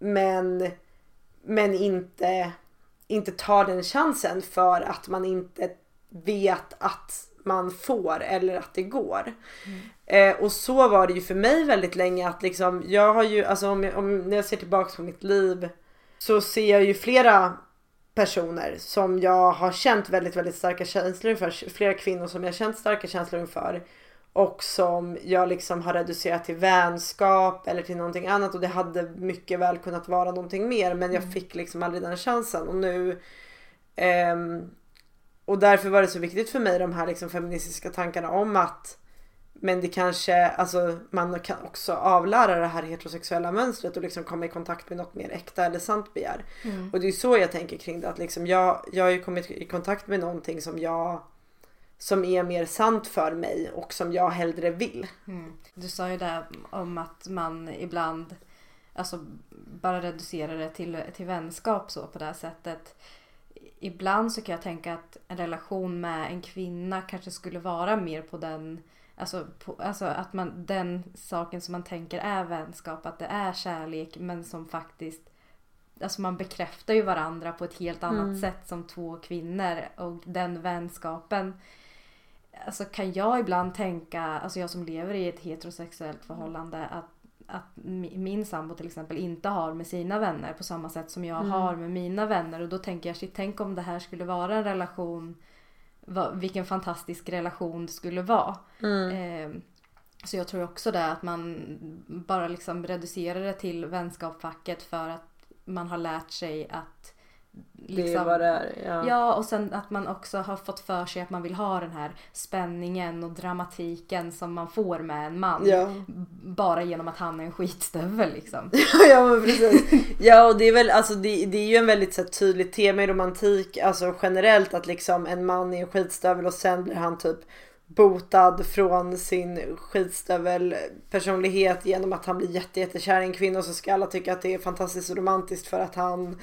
men inte tar den chansen för att man inte vet att man får eller att det går. Och så var det ju för mig väldigt länge, att liksom jag har ju, alltså när jag ser tillbaka på mitt liv så ser jag ju flera personer som jag har känt väldigt, väldigt starka känslor inför, flera kvinnor som jag har känt starka känslor inför och som jag liksom har reducerat till vänskap eller till någonting annat, och det hade mycket väl kunnat vara någonting mer, men jag fick liksom aldrig den chansen. Och nu och därför var det så viktigt för mig, de här liksom feministiska tankarna om att men det kanske, alltså man kan också avlära det här heterosexuella mönstret och liksom komma i kontakt med något mer äkta eller sant begär. Och det är så jag tänker kring det, att liksom jag har ju kommit i kontakt med någonting som är mer sant för mig och som jag hellre vill. Du sa ju där om att man ibland alltså bara reducerar det till vänskap så på det här sättet. Ibland så kan jag tänka att en relation med en kvinna kanske skulle vara mer på den, alltså att man, den saken som man tänker är vänskap, att det är kärlek, men som faktiskt, alltså man bekräftar ju varandra på ett helt annat sätt som två kvinnor, och den vänskapen, alltså kan jag ibland tänka, alltså jag som lever i ett heterosexuellt förhållande, att min sambo till exempel inte har med sina vänner på samma sätt som jag har med mina vänner, och då tänker jag, tänk om det här skulle vara en relation, vilken fantastisk relation det skulle vara. Så jag tror också det, att man bara liksom reducerar det till vänskapsfacket för att man har lärt sig att liksom, det är vad det är, ja, och sen att man också har fått för sig att man vill ha den här spänningen och dramatiken som man får med en man, bara genom att han är en skitstövel liksom. Ja, men precis. Ja, och det är väl, alltså det är ju en väldigt så tydligt tema i romantik, alltså generellt, att liksom en man är en skitstövel och sen blir han typ botad från sin skitstövel personlighet genom att han blir jättekär i en kvinna, och så ska alla tycka att det är fantastiskt romantiskt för att han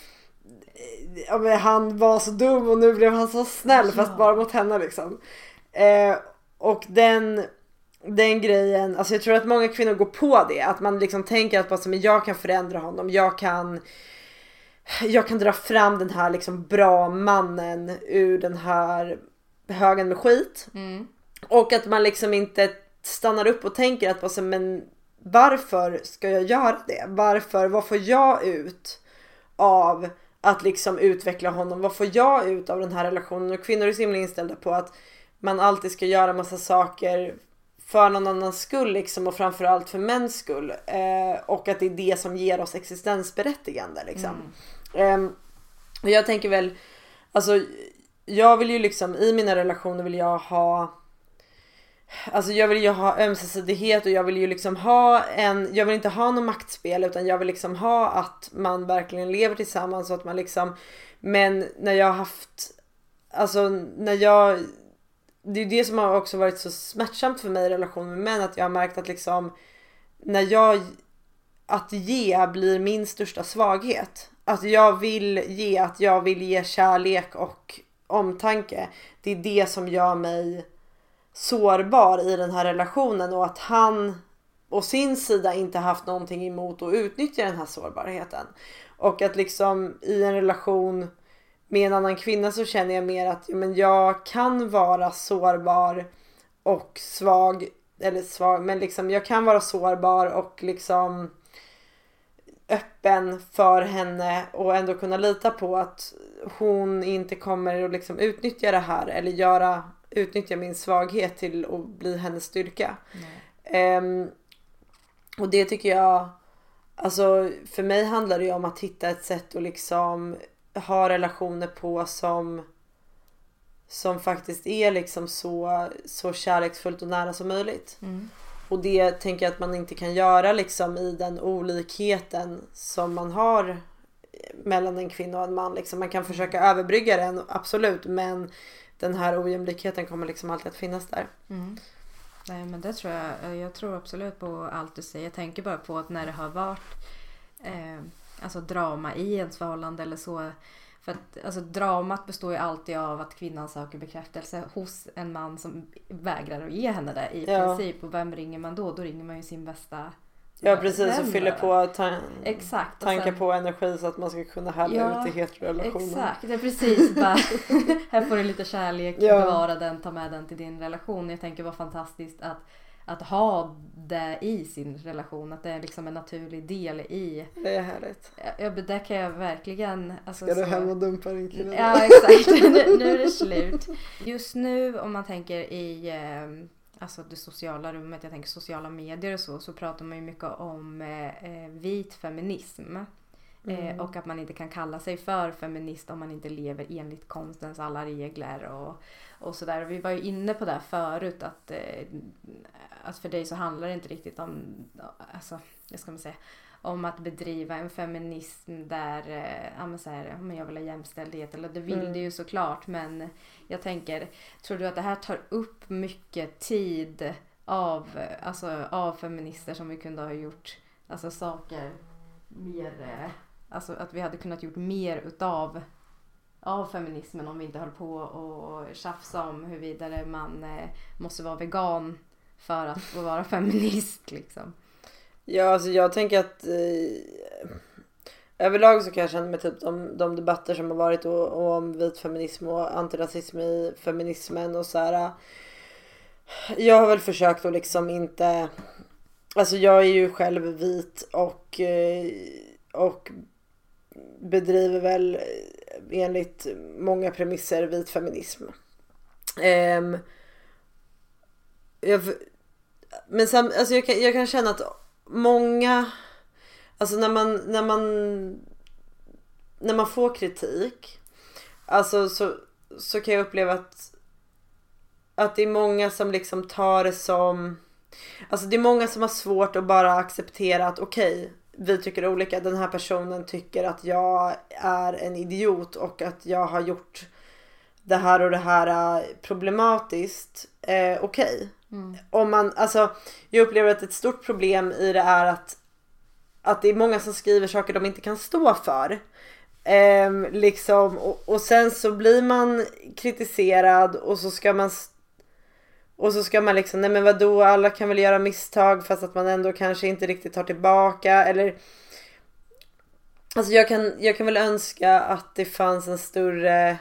var så dum och nu blev han så snäll, fast bara mot henne liksom. Och den grejen, alltså jag tror att många kvinnor går på det, att man liksom tänker att bara, men jag kan förändra honom, jag kan dra fram den här liksom bra mannen ur den här högen med skit. Och att man liksom inte stannar upp och tänker att bara, men varför ska jag göra det? Vad får jag ut av att liksom utveckla honom? Vad får jag ut av den här relationen? Och kvinnor är så himla inställda på att man alltid ska göra massa saker för någon annans skull liksom, och framförallt för mäns skull. Och att det är det som ger oss existensberättigande liksom. Och jag tänker väl, alltså jag vill ju liksom, i mina relationer vill jag ha, alltså jag vill ju ha ömsesidighet, och jag vill ju liksom jag vill inte ha någon maktspel, utan jag vill liksom ha att man verkligen lever tillsammans, så att man liksom, men när jag har haft, alltså det är det som har också varit så smärtsamt för mig i relation med män, att jag har märkt att liksom att ge blir min största svaghet. Att jag vill ge kärlek och omtanke. Det är det som gör mig sårbar i den här relationen, och att han å sin sida inte haft någonting emot att utnyttja den här sårbarheten. Och att liksom i en relation med en annan kvinna så känner jag mer att jag kan vara sårbar och svag, men liksom jag kan vara sårbar och liksom öppen för henne, och ändå kunna lita på att hon inte kommer att liksom utnyttja det här, eller utnyttja min svaghet till att bli hennes styrka. Och det tycker jag, alltså för mig handlar det ju om att hitta ett sätt att liksom ha relationer på som faktiskt är liksom så kärleksfullt och nära som möjligt. Och det tänker jag att man inte kan göra liksom i den olikheten som man har mellan en kvinna och en man. Liksom. Man kan försöka överbrygga den, absolut, men den här ojämlikheten kommer liksom alltid att finnas där. Nej, men det tror jag tror absolut på allt du säger. Jag tänker bara på att när det har varit alltså drama i ens förhållande eller så. För att alltså, dramat består ju alltid av att kvinnan söker bekräftelse hos en man som vägrar att ge henne det i princip. Och vem ringer man då? Då ringer man ju sin bästa. Ja, precis, och fyller på exakt, tankar sen, på energi så att man ska kunna hälla ut i heterorelationen. Exakt, det är precis. Bara, här får du lite kärlek, bevara den, ta med den till din relation. Jag tänker vad fantastiskt att ha det i sin relation. Att det är liksom en naturlig del i. Det är härligt. Ja, det kan jag verkligen. Alltså, ska du hem och dumpa din kille? Ja, exakt. nu är det slut. Just nu om man tänker i alltså det sociala rummet, jag tänker sociala medier och så pratar man ju mycket om vit feminism. Och att man inte kan kalla sig för feminist om man inte lever enligt konstens alla regler och sådär. Vi var ju inne på det förut att för dig så handlar det inte riktigt om, alltså, vad ska man säga, om att bedriva en feminism där jag vill ha jämställdhet, eller det vill det ju såklart, men jag tänker, tror du att det här tar upp mycket tid av feminister som vi kunde ha gjort alltså saker mer, alltså att vi hade kunnat gjort mer utav feminismen om vi inte höll på och tjafsa om huruvida man måste vara vegan för att få vara feminist liksom. Ja, alltså jag tänker att överlag så kan jag känna med typ de debatter som har varit och om vit feminism och antirasism i feminismen och så här. Jag har väl försökt att liksom inte, alltså jag är ju själv vit och bedriver väl enligt många premisser vit feminism. Men alltså jag kan känna att många, alltså när man får kritik, alltså så kan jag uppleva att det är många som liksom tar det som, alltså det är många som har svårt att bara acceptera att okej, vi tycker olika, den här personen tycker att jag är en idiot och att jag har gjort det här och det här problematiskt, okej. Om man, alltså jag upplever att ett stort problem i det är att det är många som skriver saker de inte kan stå för, liksom, och sen så blir man kritiserad och så ska man liksom, nej men vadå, alla kan väl göra misstag fast att man ändå kanske inte riktigt tar tillbaka, eller alltså jag kan väl önska att det fanns en större,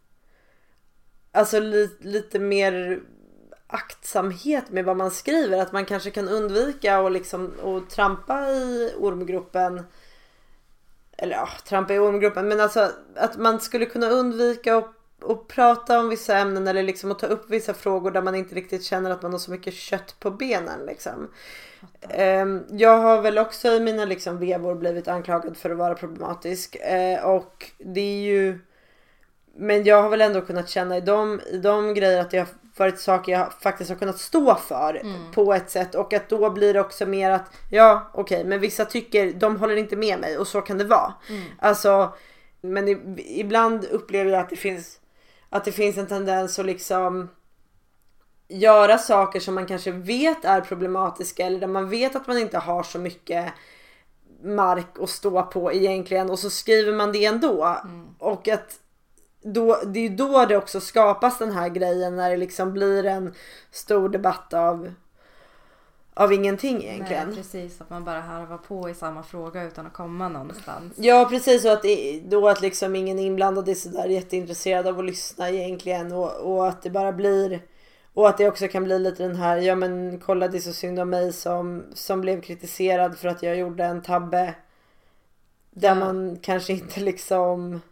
alltså lite mer aktsamhet med vad man skriver, att man kanske kan undvika och trampa i ormgruppen, eller trampa i ormgruppen, men alltså att man skulle kunna undvika och prata om vissa ämnen eller liksom att ta upp vissa frågor där man inte riktigt känner att man har så mycket kött på benen liksom. Jag har väl också i mina liksom vevor blivit anklagad för att vara problematisk, och det är ju, men jag har väl ändå kunnat känna i de grejer att det har varit saker jag faktiskt har kunnat stå för på ett sätt, och att då blir det också mer att okej, men vissa tycker, de håller inte med mig och så kan det vara. Alltså, men ibland upplever jag att det finns en tendens att liksom göra saker som man kanske vet är problematiska, eller där man vet att man inte har så mycket mark att stå på egentligen, och så skriver man det ändå. Och att det är då det också skapas den här grejen när det liksom blir en stor debatt av ingenting egentligen. Nej, precis, att man bara harvar på i samma fråga utan att komma någonstans. Ja, precis, och att liksom ingen inblandad är sådär jätteintresserad av att lyssna egentligen, och att det bara blir, och att det också kan bli lite den här, ja men kolla, det är så synd om mig som blev kritiserad för att jag gjorde en tabbe där man kanske inte liksom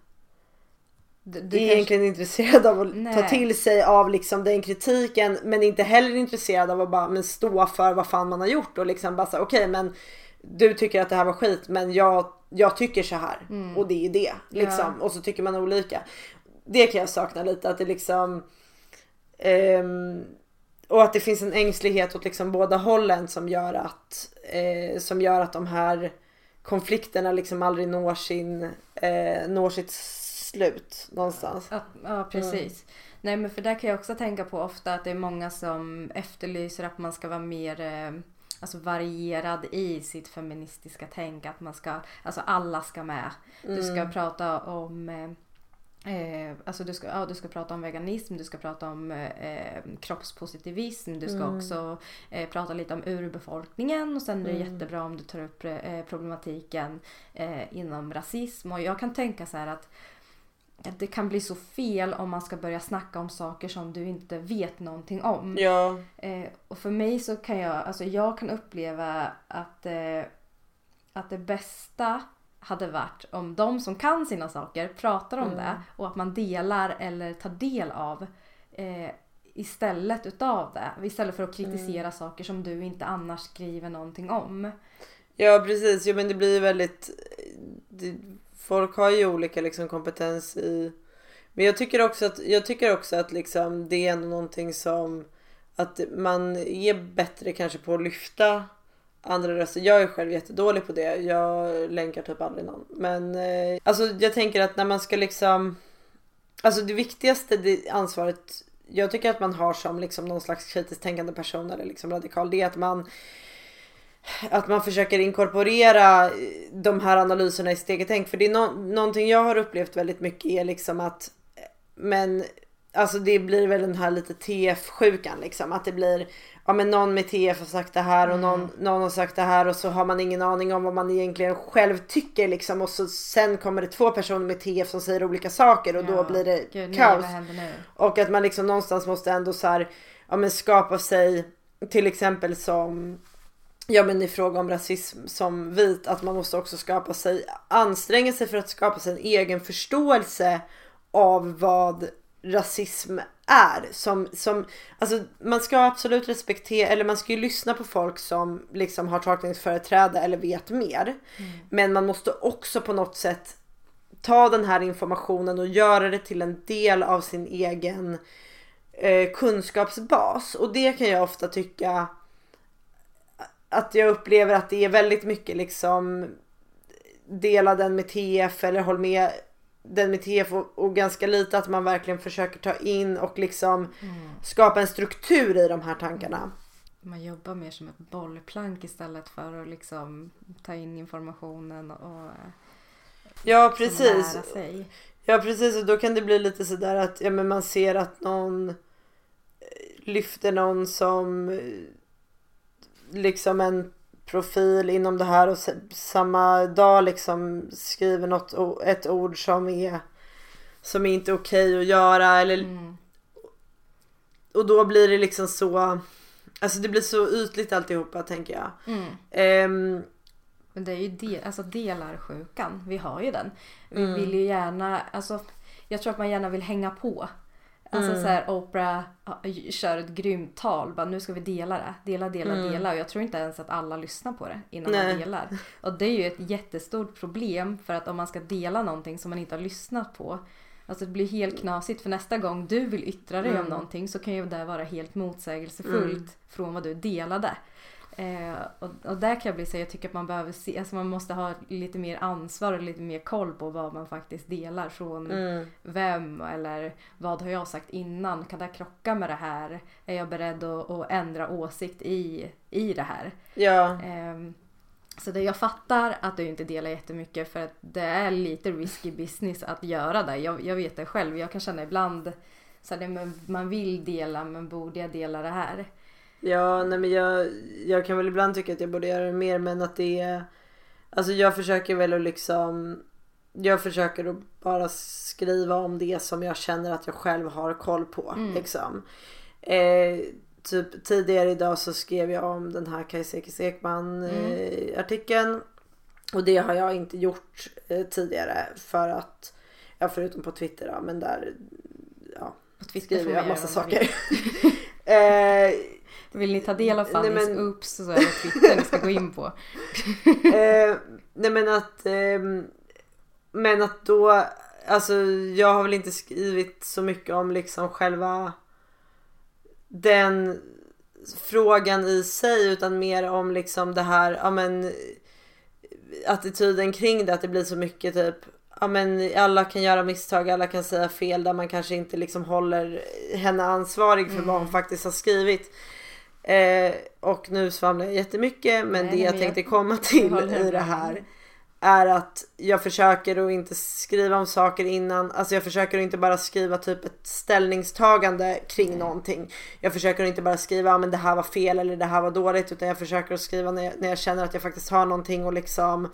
är egentligen intresserad av att ta till sig av liksom den kritiken, men inte heller intresserad av att bara stå för vad fan man har gjort och liksom bara så okej, men du tycker att det här var skit, men jag tycker så här. Och det är det. Liksom. Ja. Och så tycker man olika. Det kan jag sakna lite. Att det liksom... och att det finns en ängslighet åt liksom båda hållen som gör att de här konflikterna liksom aldrig når sitt slut någonstans. Ja, precis. Nej, men för där kan jag också tänka på ofta att det är många som efterlyser att man ska vara mer varierad i sitt feministiska tänk, att man ska, alltså alla ska med. Du ska prata om du ska prata om veganism, du ska prata om kroppspositivism, du ska också prata lite om urbefolkningen, och sen är det jättebra om du tar upp problematiken inom rasism. Och jag kan tänka så här att det kan bli så fel om man ska börja snacka om saker som du inte vet någonting om. Ja. Och för mig så kan jag kan uppleva att det bästa hade varit om de som kan sina saker pratar om det, och att man delar eller tar del av istället utav det. Istället för att kritisera saker som du inte annars skriver någonting om. Ja, precis. Ja, men det blir väldigt... folk har ju olika liksom kompetens i... Men jag tycker också att liksom, det är ändå någonting som... att man är bättre kanske på att lyfta andra röster. Jag är själv jättedålig på det. Jag länkar typ aldrig någon. Men alltså jag tänker att när man ska liksom... Alltså det viktigaste ansvaret jag tycker att man har som liksom någon slags kritiskt tänkande person eller liksom radikal, det är att man försöker inkorporera de här analyserna i sitt eget tänk. För det är någonting jag har upplevt väldigt mycket är liksom att... Men alltså det blir väl den här lite TF-sjukan liksom. Att det blir... Ja, men någon med TF har sagt det här och någon har sagt det här, och så har man ingen aning om vad man egentligen själv tycker liksom, och så sen kommer det 2 personer med TF som säger olika saker, och då blir det kaos. Och att man liksom någonstans måste ändå så här, ja, men skapa sig, till exempel som, ja, men i fråga om rasism som vit, att man måste också anstränga sig för att skapa sig en egen förståelse av vad rasism är, som alltså man ska absolut respektera, eller man ska ju lyssna på folk som liksom har tolkningsföreträde eller vet mer, men man måste också på något sätt ta den här informationen och göra det till en del av sin egen kunskapsbas. Och det kan jag ofta tycka att jag upplever att det är väldigt mycket liksom dela den med TF eller håll med den med TF, och ganska lite att man verkligen försöker ta in och liksom skapa en struktur i de här tankarna. Man jobbar mer som ett bollplank istället för att liksom ta in informationen och lära sig. Ja, precis, och då kan det bli lite sådär att men man ser att någon lyfter någon som liksom en profil inom det här, och samma dag liksom skriver ett ord som är inte okej att göra, eller och då blir det liksom så, alltså det blir så ytligt alltihopa, tänker jag. Men det är ju delarsjukan, vi har ju den. Vi vill ju gärna, alltså jag tror att man gärna vill hänga på. Alltså så här, Oprah kör ett grymt tal, bara nu ska vi dela det. Dela. Och jag tror inte ens att alla lyssnar på det innan man delar. Och det är ju ett jättestort problem, för att om man ska dela någonting som man inte har lyssnat på, alltså det blir helt knasigt, för nästa gång du vill yttra dig om någonting så kan ju det vara helt motsägelsefullt från vad du delade. Och där kan jag bli så, jag tycker att man behöver se, alltså man måste ha lite mer ansvar och lite mer koll på vad man faktiskt delar från vem, eller vad har jag sagt innan, kan det krocka med det här, är jag beredd att ändra åsikt i det här. Så jag fattar att du inte delar jättemycket, för att det är lite risky business att göra det. Jag vet det själv, jag kan känna ibland så att man vill dela, men borde jag dela det här? Ja, nej, men jag kan väl ibland tycka att jag borde göra det mer, men att det är, alltså jag försöker väl att liksom, jag försöker att bara skriva om det som jag känner att jag själv har koll på liksom. Typ tidigare idag så skrev jag om den här Kajsa Ekman artikeln, och det har jag inte gjort tidigare, för att förutom på Twitter då, men där på Twitter skriver jag massa saker. Vill ni ta del av Fannys Oops så är det Twitter ni ska gå in på. Nej men att då, alltså jag har väl inte skrivit så mycket om liksom själva den frågan i sig, utan mer om liksom det här, ja men attityden kring det, att det blir så mycket typ, ja men alla kan göra misstag, alla kan säga fel, där man kanske inte liksom håller henne ansvarig för vad hon faktiskt har skrivit. Och nu svamlar jag jättemycket, men det jag tänkte komma till i det här är att jag försöker att inte skriva om saker innan. Alltså jag försöker att inte bara skriva typ ett ställningstagande kring någonting. Jag försöker att inte bara skriva men det här var fel eller det här var dåligt, utan jag försöker att skriva när jag känner att jag faktiskt har någonting och liksom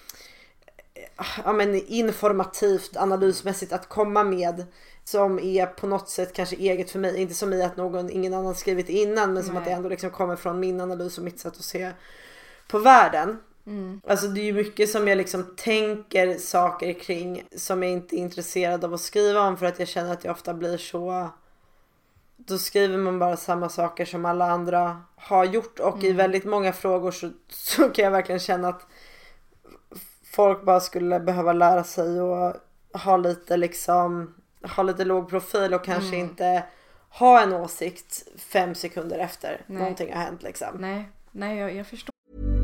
informativt, analysmässigt att komma med, som är på något sätt kanske eget för mig. Inte som i att ingen annan skrivit innan, men som att det ändå liksom kommer från min analys och mitt sätt att se på världen. Alltså det är ju mycket som jag liksom tänker saker kring som jag inte är intresserad av att skriva om, för att jag känner att jag ofta blir så, då skriver man bara samma saker som alla andra har gjort, och i väldigt många frågor så kan jag verkligen känna att folk bara skulle behöva lära sig och ha lite låg profil och kanske inte ha en åsikt 5 sekunder efter någonting har hänt liksom. Nej, jag förstår.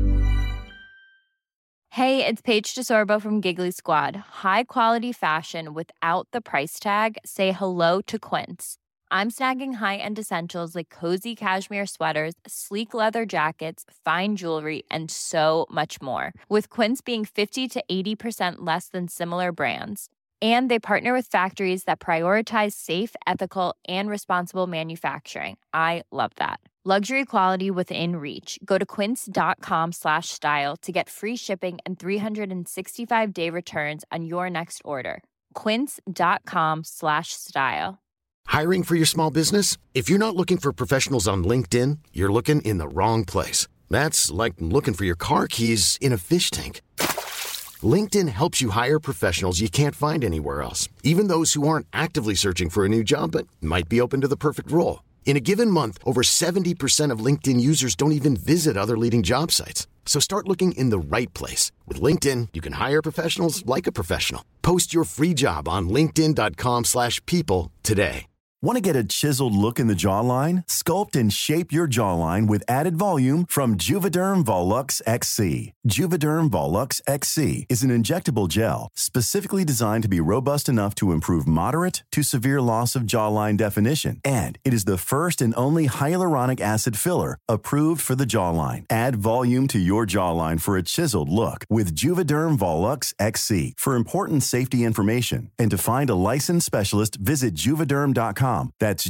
Hey, it's Paige DeSorbo from Giggly Squad. High quality fashion without the price tag. Say hello to Quince. I'm snagging high-end essentials like cozy cashmere sweaters, sleek leather jackets, fine jewelry, and so much more. With Quince being 50 to 80% less than similar brands. And they partner with factories that prioritize safe, ethical, and responsible manufacturing. I love that. Luxury quality within reach. Go to quince.com/style to get free shipping and 365-day returns on your next order. Quince.com/style. Hiring for your small business? If you're not looking for professionals on LinkedIn, you're looking in the wrong place. That's like looking for your car keys in a fish tank. LinkedIn helps you hire professionals you can't find anywhere else, even those who aren't actively searching for a new job but might be open to the perfect role. In a given month, over 70% of LinkedIn users don't even visit other leading job sites. So start looking in the right place. With LinkedIn, you can hire professionals like a professional. Post your free job on linkedin.com/people today. Want to get a chiseled look in the jawline? Sculpt and shape your jawline with added volume from Juvederm Volux XC. Juvederm Volux XC is an injectable gel specifically designed to be robust enough to improve moderate to severe loss of jawline definition. And it is the first and only hyaluronic acid filler approved for the jawline. Add volume to your jawline for a chiseled look with Juvederm Volux XC. For important safety information and to find a licensed specialist, visit juvederm.com. That's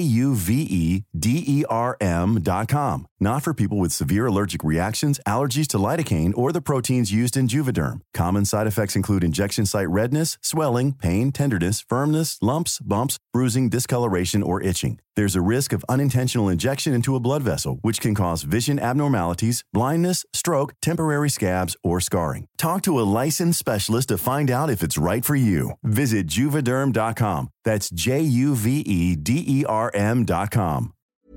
JUVEDERM.com. Not for people with severe allergic reactions, allergies to lidocaine, or the proteins used in Juvederm. Common side effects include injection site redness, swelling, pain, tenderness, firmness, lumps, bumps, bruising, discoloration, or itching. There's a risk of unintentional injection into a blood vessel, which can cause vision abnormalities, blindness, stroke, temporary scabs, or scarring. Talk to a licensed specialist to find out if it's right for you. Visit Juvederm.com. That's JUVEDERM.com.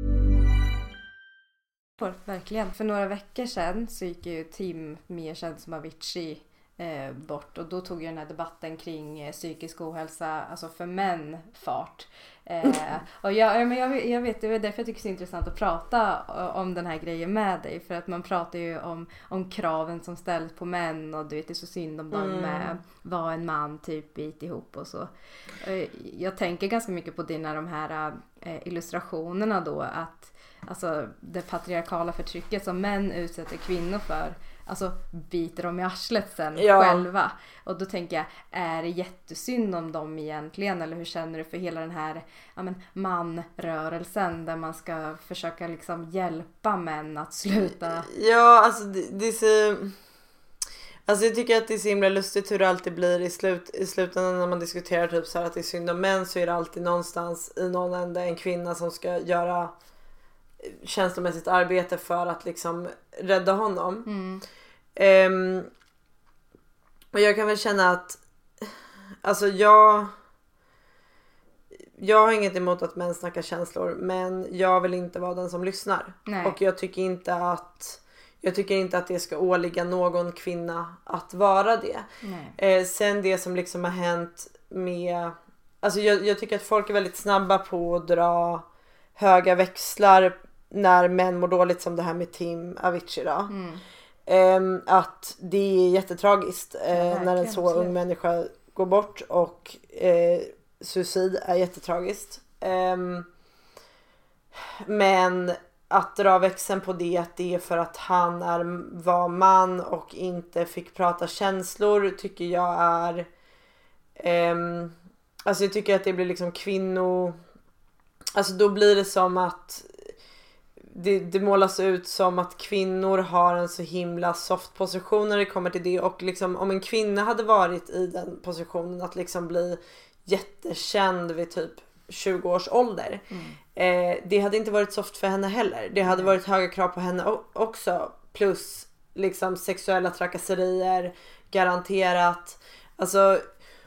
Verkligen. För några veckor sedan så gick ju Tim, mer känd som Avicii, bort. Och då tog ju den här debatten kring psykisk ohälsa, alltså för män, fart. Och jag vet, det är därför jag tycker det är så intressant att prata om den här grejen med dig. För att man pratar ju om kraven som ställs på män, och du vet, det är så synd om dem med vad en man typ bit ihop och så. Jag tänker ganska mycket på dina de här illustrationerna då, att alltså det patriarkala förtrycket som män utsätter kvinnor för, alltså biter dem i arslet sen själva. Och då tänker jag, är det jättesynd om dem egentligen? Eller hur känner du för hela den här manrörelsen där man ska försöka liksom hjälpa män att sluta? Ja, alltså det är så... Alltså jag tycker att det är så himla lustigt hur det alltid blir i slutändan när man diskuterar typ så här att det är synd om män, så är det alltid någonstans i någon ände en kvinna som ska göra känslomässigt arbete för att liksom rädda honom. Och jag kan väl känna att alltså jag har inget emot att män snackar känslor, men jag vill inte vara den som lyssnar. Nej. Och jag tycker inte att det ska åligga någon kvinna att vara det. Sen det som liksom har hänt med, alltså jag tycker att folk är väldigt snabba på att dra höga växlar när män mår dåligt, som det här med Tim Avicii då. Att det är jättetragiskt när en så ung människa går bort, och suicid är jättetragiskt. Men att dra växeln på det, att det är för att han var man och inte fick prata känslor, tycker jag är alltså jag tycker att det blir liksom alltså då blir det som att det målas ut som att kvinnor har en så himla soft position när det kommer till det, och liksom om en kvinna hade varit i den positionen att liksom bli jättekänd vid typ 20 års ålder, det hade inte varit soft för henne heller. Det hade varit höga krav på henne också, plus liksom sexuella trakasserier garanterat. Alltså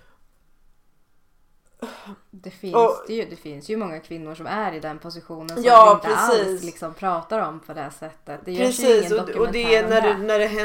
det finns ju många kvinnor som är i den positionen som inte alls liksom pratar om på det sättet. Det görs ju ingen dokumentär och det är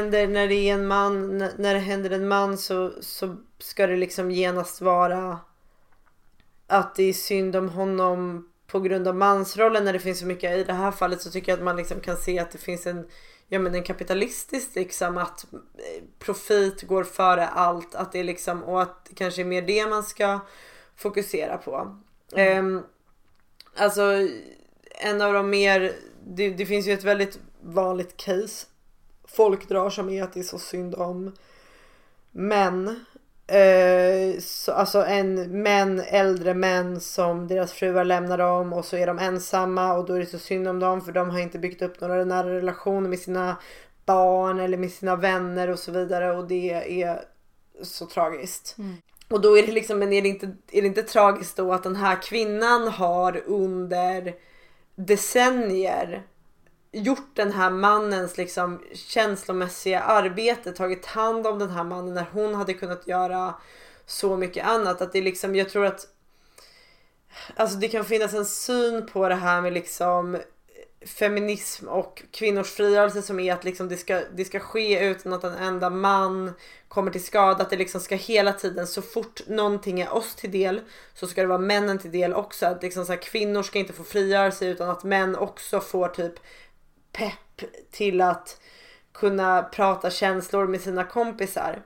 när det händer en man så ska det liksom genast vara att det är synd om honom på grund av mansrollen. När det finns så mycket i det här fallet, så tycker jag att man liksom kan se att det finns en kapitalistisk liksom, att profit går före allt, att det är liksom, och att det kanske är mer det man ska fokusera på. Alltså en av de mer, det finns ju ett väldigt vanligt case folk drar som är att det är så synd om män, alltså äldre män som deras fruar lämnar dem, och så är de ensamma, och då är det så synd om dem för de har inte byggt upp några nära relationer med sina barn eller med sina vänner och så vidare, och det är så tragiskt. Och då är det liksom, men är det inte tragiskt då att den här kvinnan har under decennier gjort den här mannens liksom känslomässiga arbete, tagit hand om den här mannen när hon hade kunnat göra så mycket annat, att det liksom, jag tror att alltså det kan finnas en syn på det här med liksom feminism och kvinnors frigörelse som är att liksom det ska ske utan att en enda man kommer till skada, att det liksom ska hela tiden, så fort någonting är oss till del så ska det vara männen till del också, att liksom så här, kvinnor ska inte få frigörelse utan att män också får typ pepp till att kunna prata känslor med sina kompisar.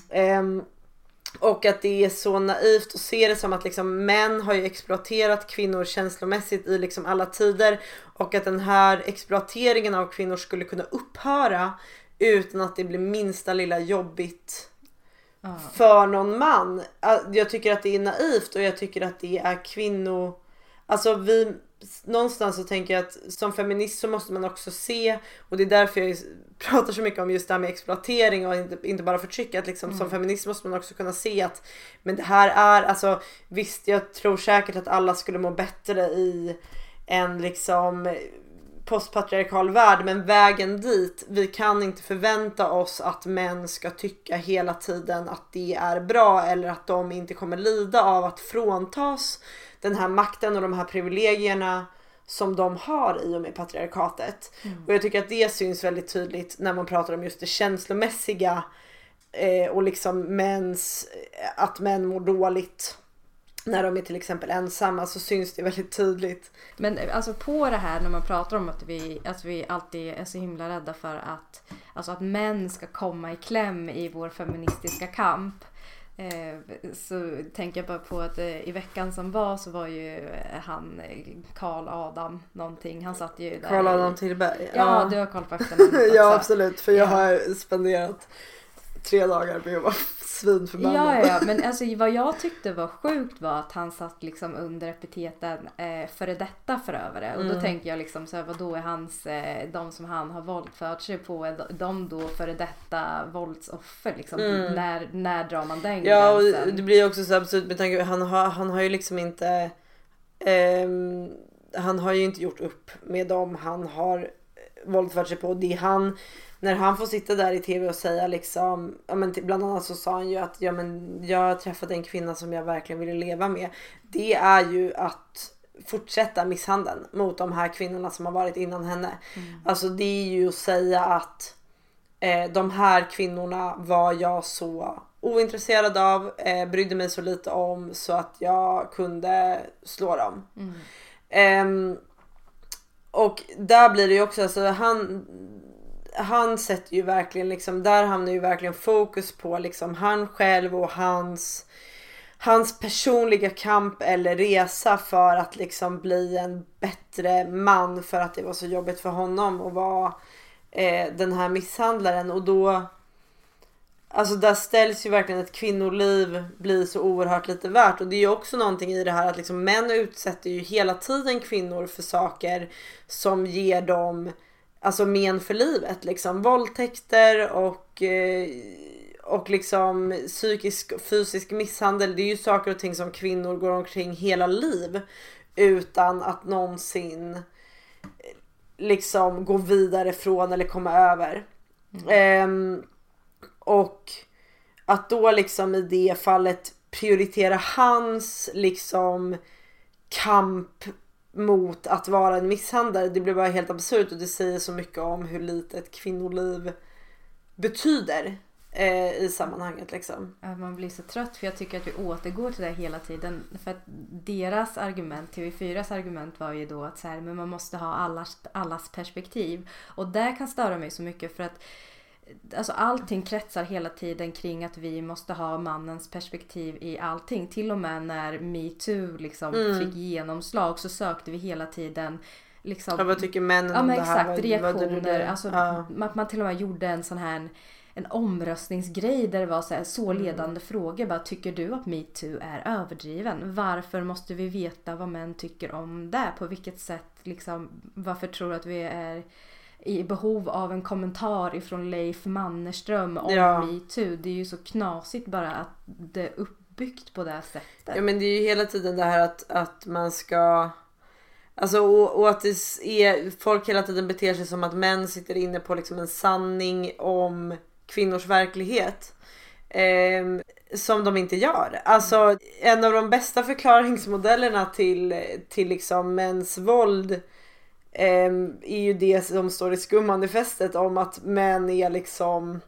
Och att det är så naivt att se det som att liksom män har ju exploaterat kvinnor känslomässigt i liksom alla tider, och att den här exploateringen av kvinnor skulle kunna upphöra utan att det blir minsta lilla jobbigt för någon man. Jag tycker att det är naivt, och jag tycker att det är alltså någonstans så tänker jag att som feminist så måste man också se, och det är därför jag pratar så mycket om just det här med exploatering och inte bara förtryck, att liksom som feminist måste man också kunna se att men det här är, alltså visst, jag tror säkert att alla skulle må bättre i en liksom postpatriarkal värld, men vägen dit, vi kan inte förvänta oss att män ska tycka hela tiden att det är bra, eller att de inte kommer lida av att fråntas den här makten och de här privilegierna som de har i och med patriarkatet. Och jag tycker att det syns väldigt tydligt när man pratar om just det känslomässiga och liksom att män mår dåligt när de är till exempel ensamma, så syns det väldigt tydligt. Men alltså på det här när man pratar om att vi alltid är så himla rädda för att män ska komma i kläm i vår feministiska kamp, så tänker jag bara på att i veckan som var så var ju han Karl Adam någonting, han satt ju där. Karl Adam Tillberg. Ja, du har koll på efternamnet. Ja, absolut, för jag har spenderat 3 dagar med att vara svinförbannad. Ja, men alltså vad jag tyckte var sjukt var att han satt liksom under epiteten före detta förövare. Och då tänker jag liksom så här, vad då är de som han har våldfört sig på, är de då före detta våldsoffer liksom? När drar man den gränsen? Ja, och det blir också så absurt med tanke han har ju liksom inte han har ju inte gjort upp med dem han har våldfört sig på. Det han, när han får sitta där i tv och säga liksom, ja, men bland annat så sa han ju att ja, men jag träffade en kvinna som jag verkligen ville leva med. Det är ju att fortsätta misshandeln mot de här kvinnorna som har varit innan henne. Alltså det är ju att säga att de här kvinnorna var jag så ointresserad av, brydde mig så lite om så att jag kunde slå dem. Och där blir det ju också, alltså, han sätter ju verkligen liksom, där hamnar ju verkligen fokus på liksom han själv och hans personliga kamp eller resa för att liksom bli en bättre man, för att det var så jobbigt för honom att vara den här misshandlaren. Och då, alltså där ställs ju verkligen ett kvinnoliv blir så oerhört lite värt. Och det är ju också någonting i det här att liksom män utsätter ju hela tiden kvinnor för saker som ger dem alltså men för livet, liksom våldtäkter och liksom psykisk och fysisk misshandel. Det är ju saker och ting som kvinnor går omkring hela liv utan att någonsin liksom gå vidare från eller komma över. Och att då liksom i det fallet prioritera hans liksom kamp mot att vara en misshandlare, det blir bara helt absurt, och det säger så mycket om hur lite ett kvinnoliv betyder i sammanhanget liksom. Man blir så trött, för jag tycker att vi återgår till det hela tiden, för att deras argument, TV4s argument var ju då att så här, men man måste ha allas perspektiv, och där kan störa mig så mycket, för att alltså allting kretsar hela tiden kring att vi måste ha mannens perspektiv i allting. Till och med när MeToo liksom fick genomslag så sökte vi hela tiden liksom, ja, vad tycker männen om det här? Exakt, reaktioner. Alltså, man till och med gjorde en sån här en omröstningsgrej där det var så ledande frågor. Bara, tycker du att MeToo är överdriven? Varför måste vi veta vad män tycker om det? På vilket sätt liksom, varför tror du att vi är i behov av en kommentar ifrån Leif Mannerström om MeToo? Det är ju så knasigt bara att det är uppbyggt på det här sättet. Ja, men det är ju hela tiden det här att man ska, alltså, och att det är, folk hela tiden beter sig som att män sitter inne på liksom en sanning om kvinnors verklighet som de inte gör. Alltså en av de bästa förklaringsmodellerna till liksom mäns våld är ju det som står i skummanifestet om att män är liksom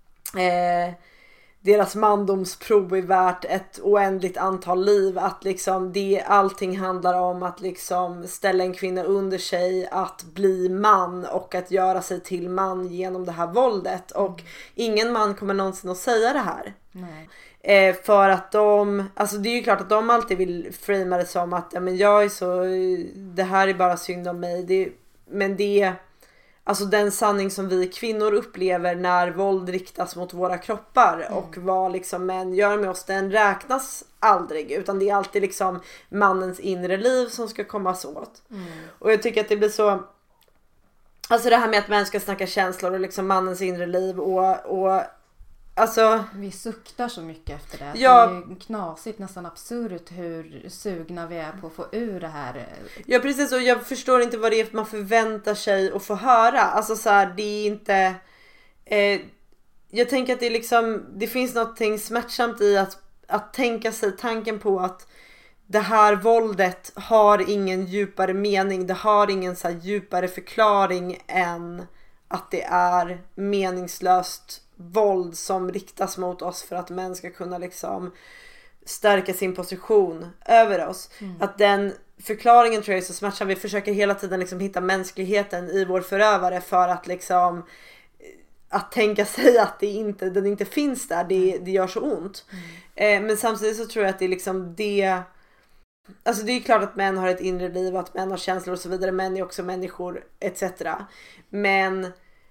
deras mandomsprov är värt ett oändligt antal liv, att liksom allting handlar om att liksom ställa en kvinna under sig, att bli man och att göra sig till man genom det här våldet, och ingen man kommer någonsin att säga det här. Nej. För att alltså det är ju klart att de alltid vill framea det som att ja, men jag är så, det här är bara synd om mig. Men det, alltså den sanning som vi kvinnor upplever när våld riktas mot våra kroppar och vad liksom män gör med oss, den räknas aldrig, utan det är alltid liksom mannens inre liv som ska kommas åt. Och jag tycker att det blir så, alltså det här med att män ska snacka känslor och liksom mannens inre liv och alltså, vi suktar så mycket efter det. Ja, det är knasigt, nästan absurt hur sugna vi är på att få ur det här. Ja, precis, och jag förstår inte vad det är man förväntar sig att få höra. Alltså så här, det är inte jag tänker att det är liksom, det finns något smärtsamt i att tänka sig tanken på att det här våldet har ingen djupare mening. Det har ingen så här djupare förklaring än att det är meningslöst våld som riktas mot oss för att män ska kunna liksom stärka sin position över oss. Att den förklaringen tror jag är så smärtsam. Vi försöker hela tiden liksom hitta mänskligheten i vår förövare för att liksom att tänka sig att den inte finns där, det gör så ont. Men samtidigt så tror jag att det är liksom det, alltså det är klart att män har ett inre liv, att män har känslor och så vidare, män är också människor etc. Men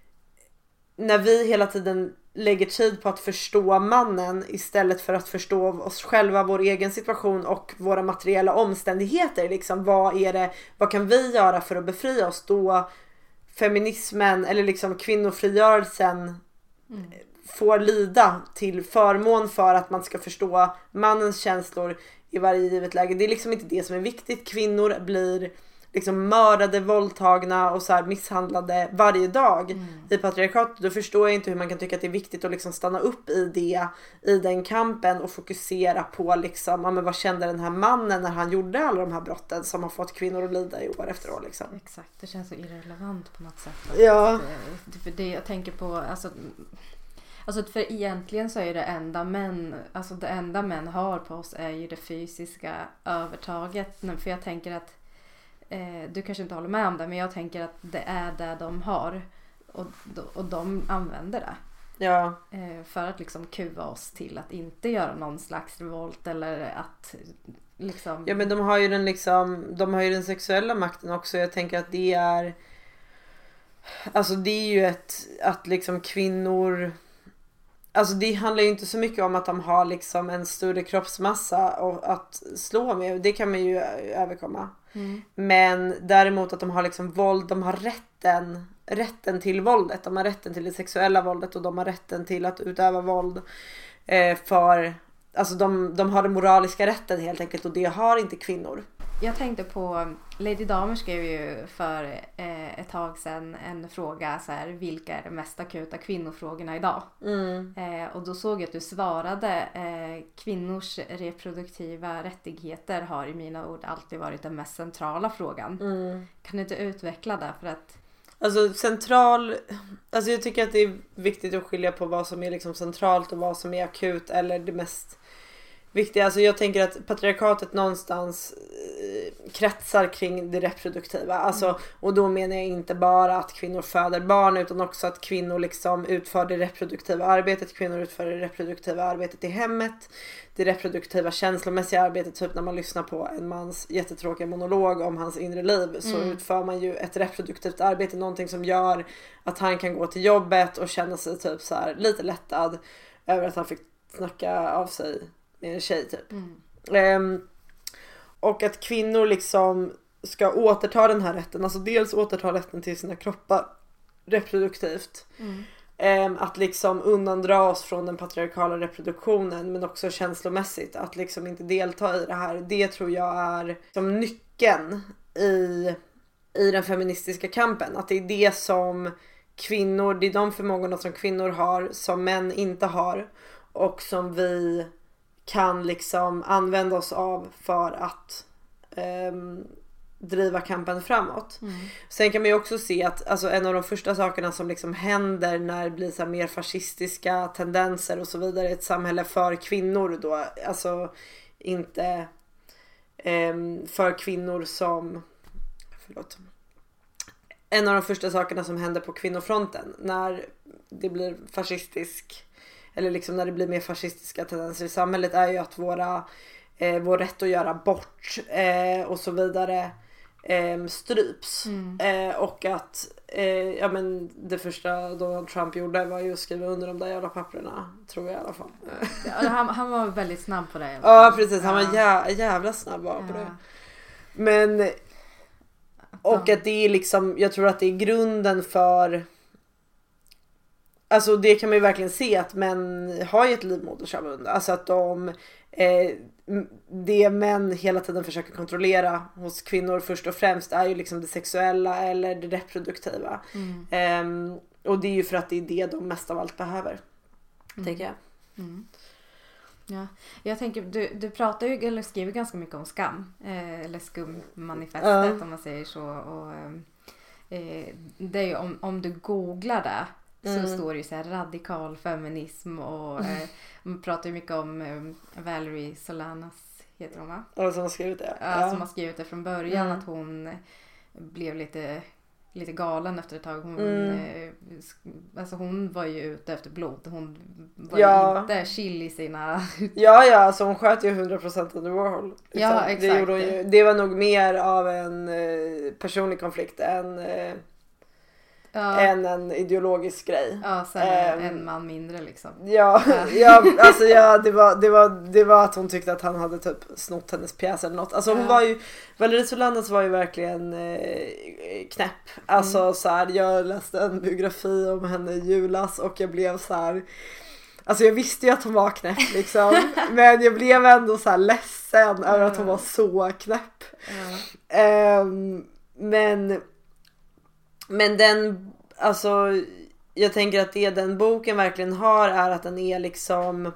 när vi hela tiden lägger tid på att förstå mannen istället för att förstå oss själva, vår egen situation och våra materiella omständigheter, liksom, vad kan vi göra för att befria oss, då feminismen eller liksom kvinnofrigörelsen får lida till förmån för att man ska förstå mannens känslor i varje givet läge. Det är liksom inte det som är viktigt. Kvinnor blir liksom mördade, våldtagna och så här misshandlade varje dag i patriarkatet. Då förstår jag inte hur man kan tycka att det är viktigt att liksom stanna upp i den kampen och fokusera på liksom, men vad kände den här mannen när han gjorde alla de här brotten som har fått kvinnor att lida i år efter år liksom. Exakt, det känns så irrelevant på något sätt. Ja. För det jag tänker på, alltså för egentligen så är det enda män har på oss är ju det fysiska övertaget. För jag tänker att du kanske inte håller med om det, men jag tänker att det är det de har och de använder det. Ja. För att liksom kuva oss till att inte göra någon slags revolt eller att liksom... Ja, men de har ju den sexuella makten också. Jag tänker att det är, alltså det är ju att liksom kvinnor, alltså det handlar ju inte så mycket om att de har liksom en större kroppsmassa och att slå med. Det kan man ju överkomma. Men däremot att de har liksom våld, de har rätten till våldet. De har rätten till det sexuella våldet och de har rätten till att utöva våld alltså de har den moraliska rätten helt enkelt, och det har inte kvinnor. Jag tänkte på, Lady Damer skrev ju för ett tag sedan en fråga så här: vilka är de mest akuta kvinnofrågorna idag? Och då såg jag att du svarade kvinnors reproduktiva rättigheter har i mina ord alltid varit den mest centrala frågan. Kan du inte utveckla det? För att alltså jag tycker att det är viktigt att skilja på vad som är liksom centralt och vad som är akut eller det mest viktiga. Alltså jag tänker att patriarkatet någonstans kretsar kring det reproduktiva. Alltså, och då menar jag inte bara att kvinnor föder barn, utan också att kvinnor liksom utför det reproduktiva arbetet. Kvinnor utför det reproduktiva arbetet i hemmet. Det reproduktiva känslomässiga arbetet. Typ när man lyssnar på en mans jättetråkiga monolog om hans inre liv, så utför man ju ett reproduktivt arbete. Någonting som gör att han kan gå till jobbet och känna sig typ så här lite lättad över att han fick snacka av sig med en tjej typ. Och att kvinnor liksom ska återta den här rätten. Alltså dels återta rätten till sina kroppar reproduktivt. Att liksom undandra oss från den patriarkala reproduktionen, men också känslomässigt. Att liksom inte delta i det här. Det tror jag är som nyckeln i den feministiska kampen. Att det är det som kvinnor, det är de förmågorna som kvinnor har som män inte har. Och som vi kan liksom använda oss av för att driva kampen framåt. Sen kan man ju också se att alltså, en av de första sakerna som liksom händer när det blir så här mer fascistiska tendenser och så vidare i ett samhälle för kvinnor då, alltså inte för kvinnor som en av de första sakerna som händer på kvinnofronten när det blir fascistisk, eller liksom när det blir mer fascistiska tendenser i samhället, är ju att vår rätt att göra abort och så vidare stryps. Och att ja, men det första Donald Trump gjorde var ju att skriva under de där jävla papperna, tror jag i alla fall. Han var väldigt snabb på det. Ja, precis. Han var jävla snabb på det. Men och att det är liksom, jag tror att det är grunden för, alltså det kan man ju verkligen se att män har ju ett livmodershavande. Alltså att det män hela tiden försöker kontrollera hos kvinnor först och främst är ju liksom det sexuella eller det reproduktiva. Och det är ju för att det är det de mest av allt behöver, tänker jag. Ja, jag tänker, du pratar ju eller skriver ganska mycket om skam eller skummanifestet om man säger så, och det är ju om du googlar det så står det ju så här radikal feminism och man pratar ju mycket om Valerie Solanas, heter hon va? Ja, som har skrivit det. Ja, som har skrivit det från början, att hon blev lite galen efter ett tag. Alltså hon var ju ute efter blod. Hon var ju inte chill i sina... Ja, alltså hon sköt ju 100% under Warhol. Liksom. Ja, exakt. Det var nog mer av en personlig konflikt än en ideologisk grej. Ja, sen en man mindre liksom. Det var att hon tyckte att han hade typ snott hennes pjäs eller något. Alltså hon var ju, Valerie Solanas var ju verkligen knäpp. Alltså så här, jag läste en biografi om henne i julas och jag blev så här, alltså jag visste ju att hon var knäpp liksom, men jag blev ändå så här ledsen över att hon var så knäpp. Men den, alltså jag tänker att det den boken verkligen har är att den är liksom,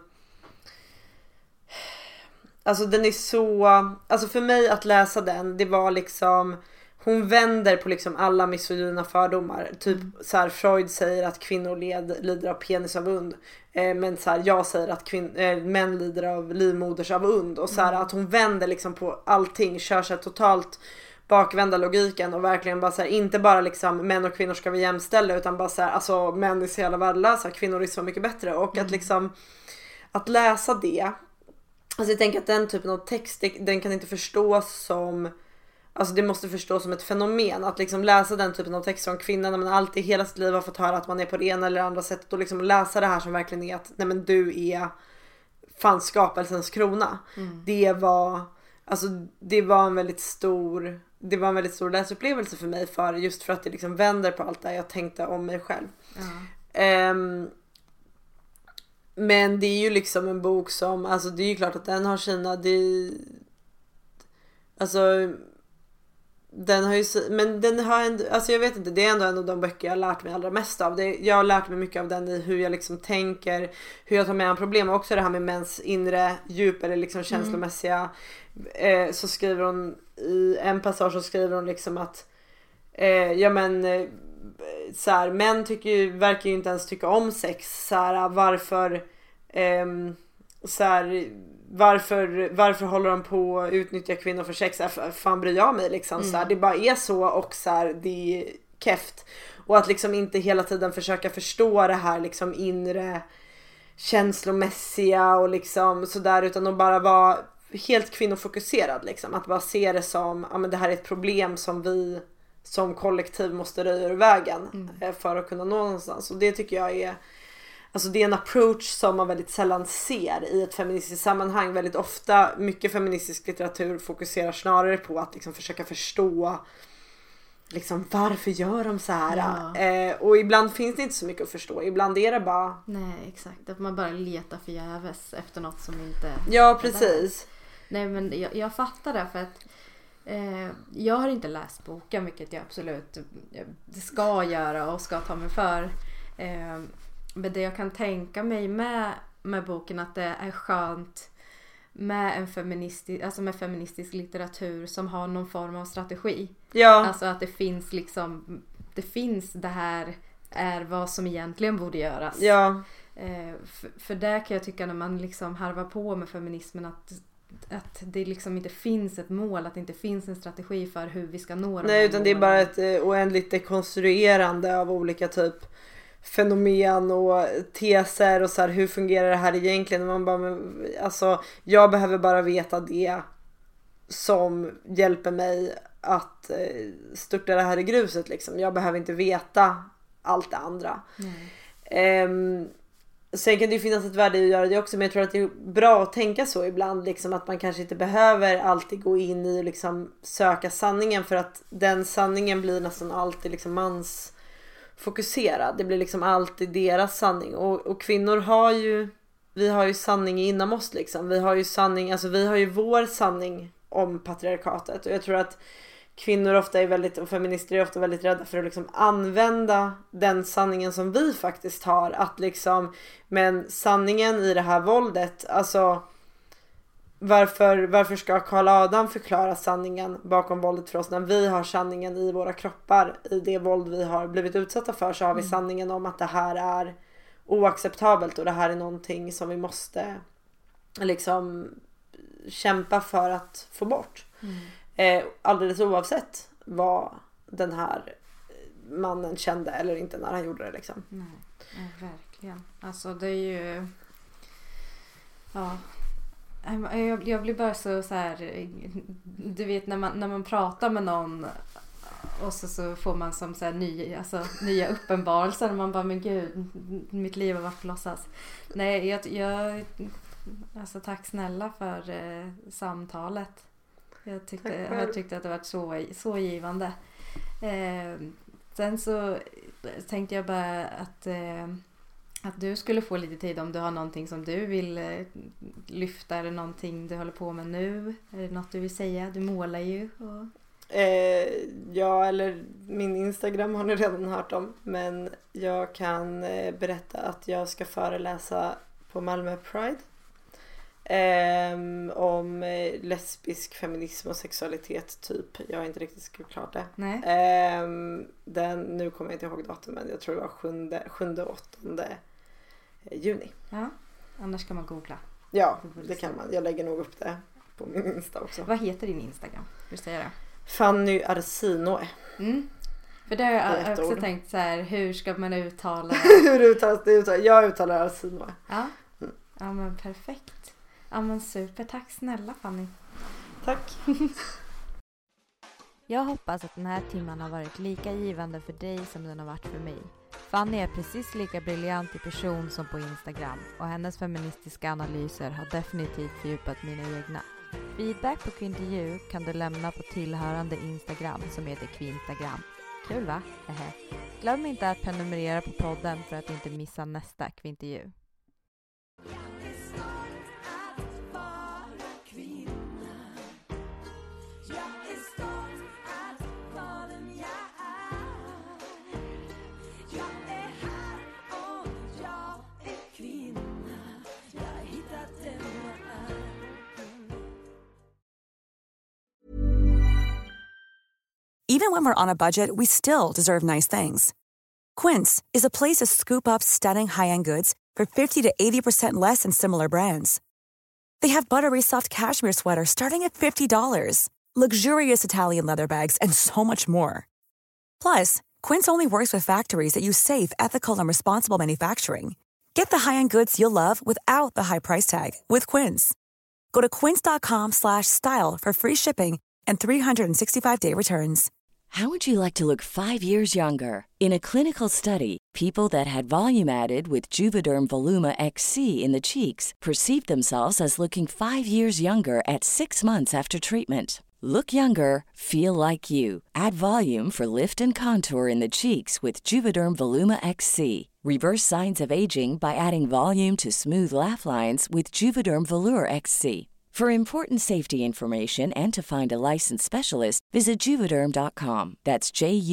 alltså den är så, alltså för mig att läsa den, det var liksom, hon vänder på liksom alla misogyna fördomar. Typ så här, Freud säger att kvinnor lider av penisavund. Men så här, jag säger att män lider av livmodersavund. Och så här, att hon vänder liksom på allting. Kör sig totalt bakvända logiken. Och verkligen bara så här, inte bara liksom män och kvinnor ska vara jämställda. Utan bara så här, alltså män är så jävla värdelösa. Kvinnor är så mycket bättre. Och att liksom, att läsa det. Alltså jag tänker att den typen av text, den kan inte förstås som, alltså det måste förstås som ett fenomen. Att liksom läsa den typen av text som kvinna när man alltid hela sitt liv har fått höra att man är på det ena eller andra sättet. Och liksom läsa det här som verkligen är att nej men du är fan skapelsens krona. Det var en väldigt stor läsupplevelse för mig, för just för att det liksom vänder på allt det jag tänkte om mig själv. Men det är ju liksom en bok som, alltså det är ju klart att den har sina, alltså den har ju, men den har alltså jag vet inte, det är ändå en av de böcker jag har lärt mig allra mest av. Jag har lärt mig mycket av den i hur jag liksom tänker, hur jag tar med en problem, och också det här med mäns inre djup eller liksom känslomässiga. Så skriver hon i en passage, så skriver hon liksom att så här, män verkar ju inte ens tycka om sex, så här, varför håller de på att utnyttja kvinnor för sex? Fan bryr jag mig liksom, så här, det bara är så, och så här, det är keft. Och att liksom inte hela tiden försöka förstå det här liksom inre känslomässiga och liksom sådär, utan att bara vara helt kvinnofokuserad liksom. Att bara se det som, ja men det här är ett problem som vi som kollektiv måste röja ur vägen för att kunna nå någonstans. Och det tycker jag är, alltså det är en approach som man väldigt sällan ser i ett feministiskt sammanhang. Väldigt ofta, mycket feministisk litteratur fokuserar snarare på att liksom försöka förstå liksom, varför gör de så här? Ja. Och ibland finns det inte så mycket att förstå. Ibland är det bara... Nej, exakt. Att man bara letar förgäves efter något som inte... Ja, precis. Nej, men jag fattar det, för att jag har inte läst boken, vilket jag absolut ska göra och ska ta mig för. Men det jag kan tänka mig med boken, att det är skönt med en feministisk litteratur som har någon form av strategi. Ja. Alltså att det finns det här är vad som egentligen borde göras. Ja. För där kan jag tycka, när man liksom harvar på med feminismen, att det liksom inte finns ett mål, att det inte finns en strategi för hur vi ska nå. Nej, utan det är bara ett oändligt dekonstruerande av olika typ fenomen och teser och så här, hur fungerar det här egentligen? Man bara, alltså jag behöver bara veta det som hjälper mig att störta det här i gruset liksom. Jag behöver inte veta allt det andra. Sen kan det ju finnas ett värde i att göra det också, men jag tror att det är bra att tänka så ibland liksom, att man kanske inte behöver alltid gå in i och liksom söka sanningen, för att den sanningen blir nästan alltid liksom mans fokuserad. Det blir liksom alltid deras sanning, och kvinnor vi har ju sanning inom oss liksom. Vi har ju sanning, alltså vi har ju vår sanning om patriarkatet, och jag tror att kvinnor ofta och feminister är ofta väldigt rädda för att liksom använda den sanningen som vi faktiskt har, att liksom, men sanningen i det här våldet, alltså varför ska Karl Adam förklara sanningen bakom våldet för oss, när vi har sanningen i våra kroppar, i det våld vi har blivit utsatta för, så har vi sanningen om att det här är oacceptabelt, och det här är någonting som vi måste liksom kämpa för att få bort. Alldeles oavsett vad den här mannen kände eller inte när han gjorde det liksom. Nej, verkligen. Alltså det är ju, ja, jag blir bara så här, du vet när man pratar med någon och så får man som så här nya uppenbarelser, och man bara, men gud, mitt liv har varit på låtsas. Nej, jag alltså tack snälla för samtalet. Jag tyckte att det var så givande. Sen så tänkte jag bara att du skulle få lite tid, om du har någonting som du vill lyfta, eller någonting du håller på med nu. Är det något du vill säga? Du målar ju. Ja, eller min Instagram har ni redan hört om. Men jag kan berätta att jag ska föreläsa på Malmö Pride. Om lesbisk feminism och sexualitet typ. Jag har inte riktigt skrivit klart det. Nej. Nu kommer jag inte ihåg datumen. Jag tror det var 7 och 8 juni. Ja, annars kan man googla. Ja, det kan man. Jag lägger nog upp det på min Insta också. Vad heter din Instagram? Hur säger jag det? Fanny Arsinoe. För det har jag också tänkt så här, hur ska man uttala? Hur uttalas det? Jag uttalar Arsinoe. Ja. Ja, men perfekt. Ja, men super. Tack snälla Fanny. Tack. Jag hoppas att den här timmen har varit lika givande för dig som den har varit för mig. Fanny är precis lika briljant i person som på Instagram och hennes feministiska analyser har definitivt fördjupat mina egna. Feedback på Kvintervju kan du lämna på tillhörande Instagram som heter Kvinstagram. Kul va? Glöm inte att prenumerera på podden för att inte missa nästa Kvintervju. Even when we're on a budget, we still deserve nice things. Quince is a place to scoop up stunning high-end goods for 50 to 80% less than similar brands. They have buttery soft cashmere sweaters starting at $50, luxurious Italian leather bags, and so much more. Plus, Quince only works with factories that use safe, ethical, and responsible manufacturing. Get the high-end goods you'll love without the high price tag with Quince. Go to quince.com/style for free shipping and 365-day returns. How would you like to look 5 years younger? In a clinical study, people that had volume added with Juvederm Voluma XC in the cheeks perceived themselves as looking 5 years younger at 6 months after treatment. Look younger, feel like you. Add volume for lift and contour in the cheeks with Juvederm Voluma XC. Reverse signs of aging by adding volume to smooth laugh lines with Juvederm Volure XC. For important safety information and to find a licensed specialist, visit Juvederm.com. That's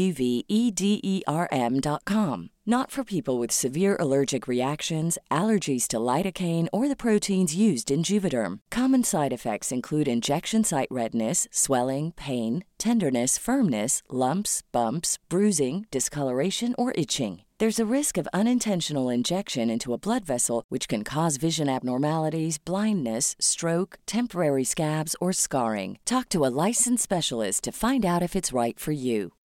JUVEDERM.com. Not for people with severe allergic reactions, allergies to lidocaine, or the proteins used in Juvederm. Common side effects include injection site redness, swelling, pain, tenderness, firmness, lumps, bumps, bruising, discoloration, or itching. There's a risk of unintentional injection into a blood vessel, which can cause vision abnormalities, blindness, stroke, temporary scabs, or scarring. Talk to a licensed specialist to find out if it's right for you.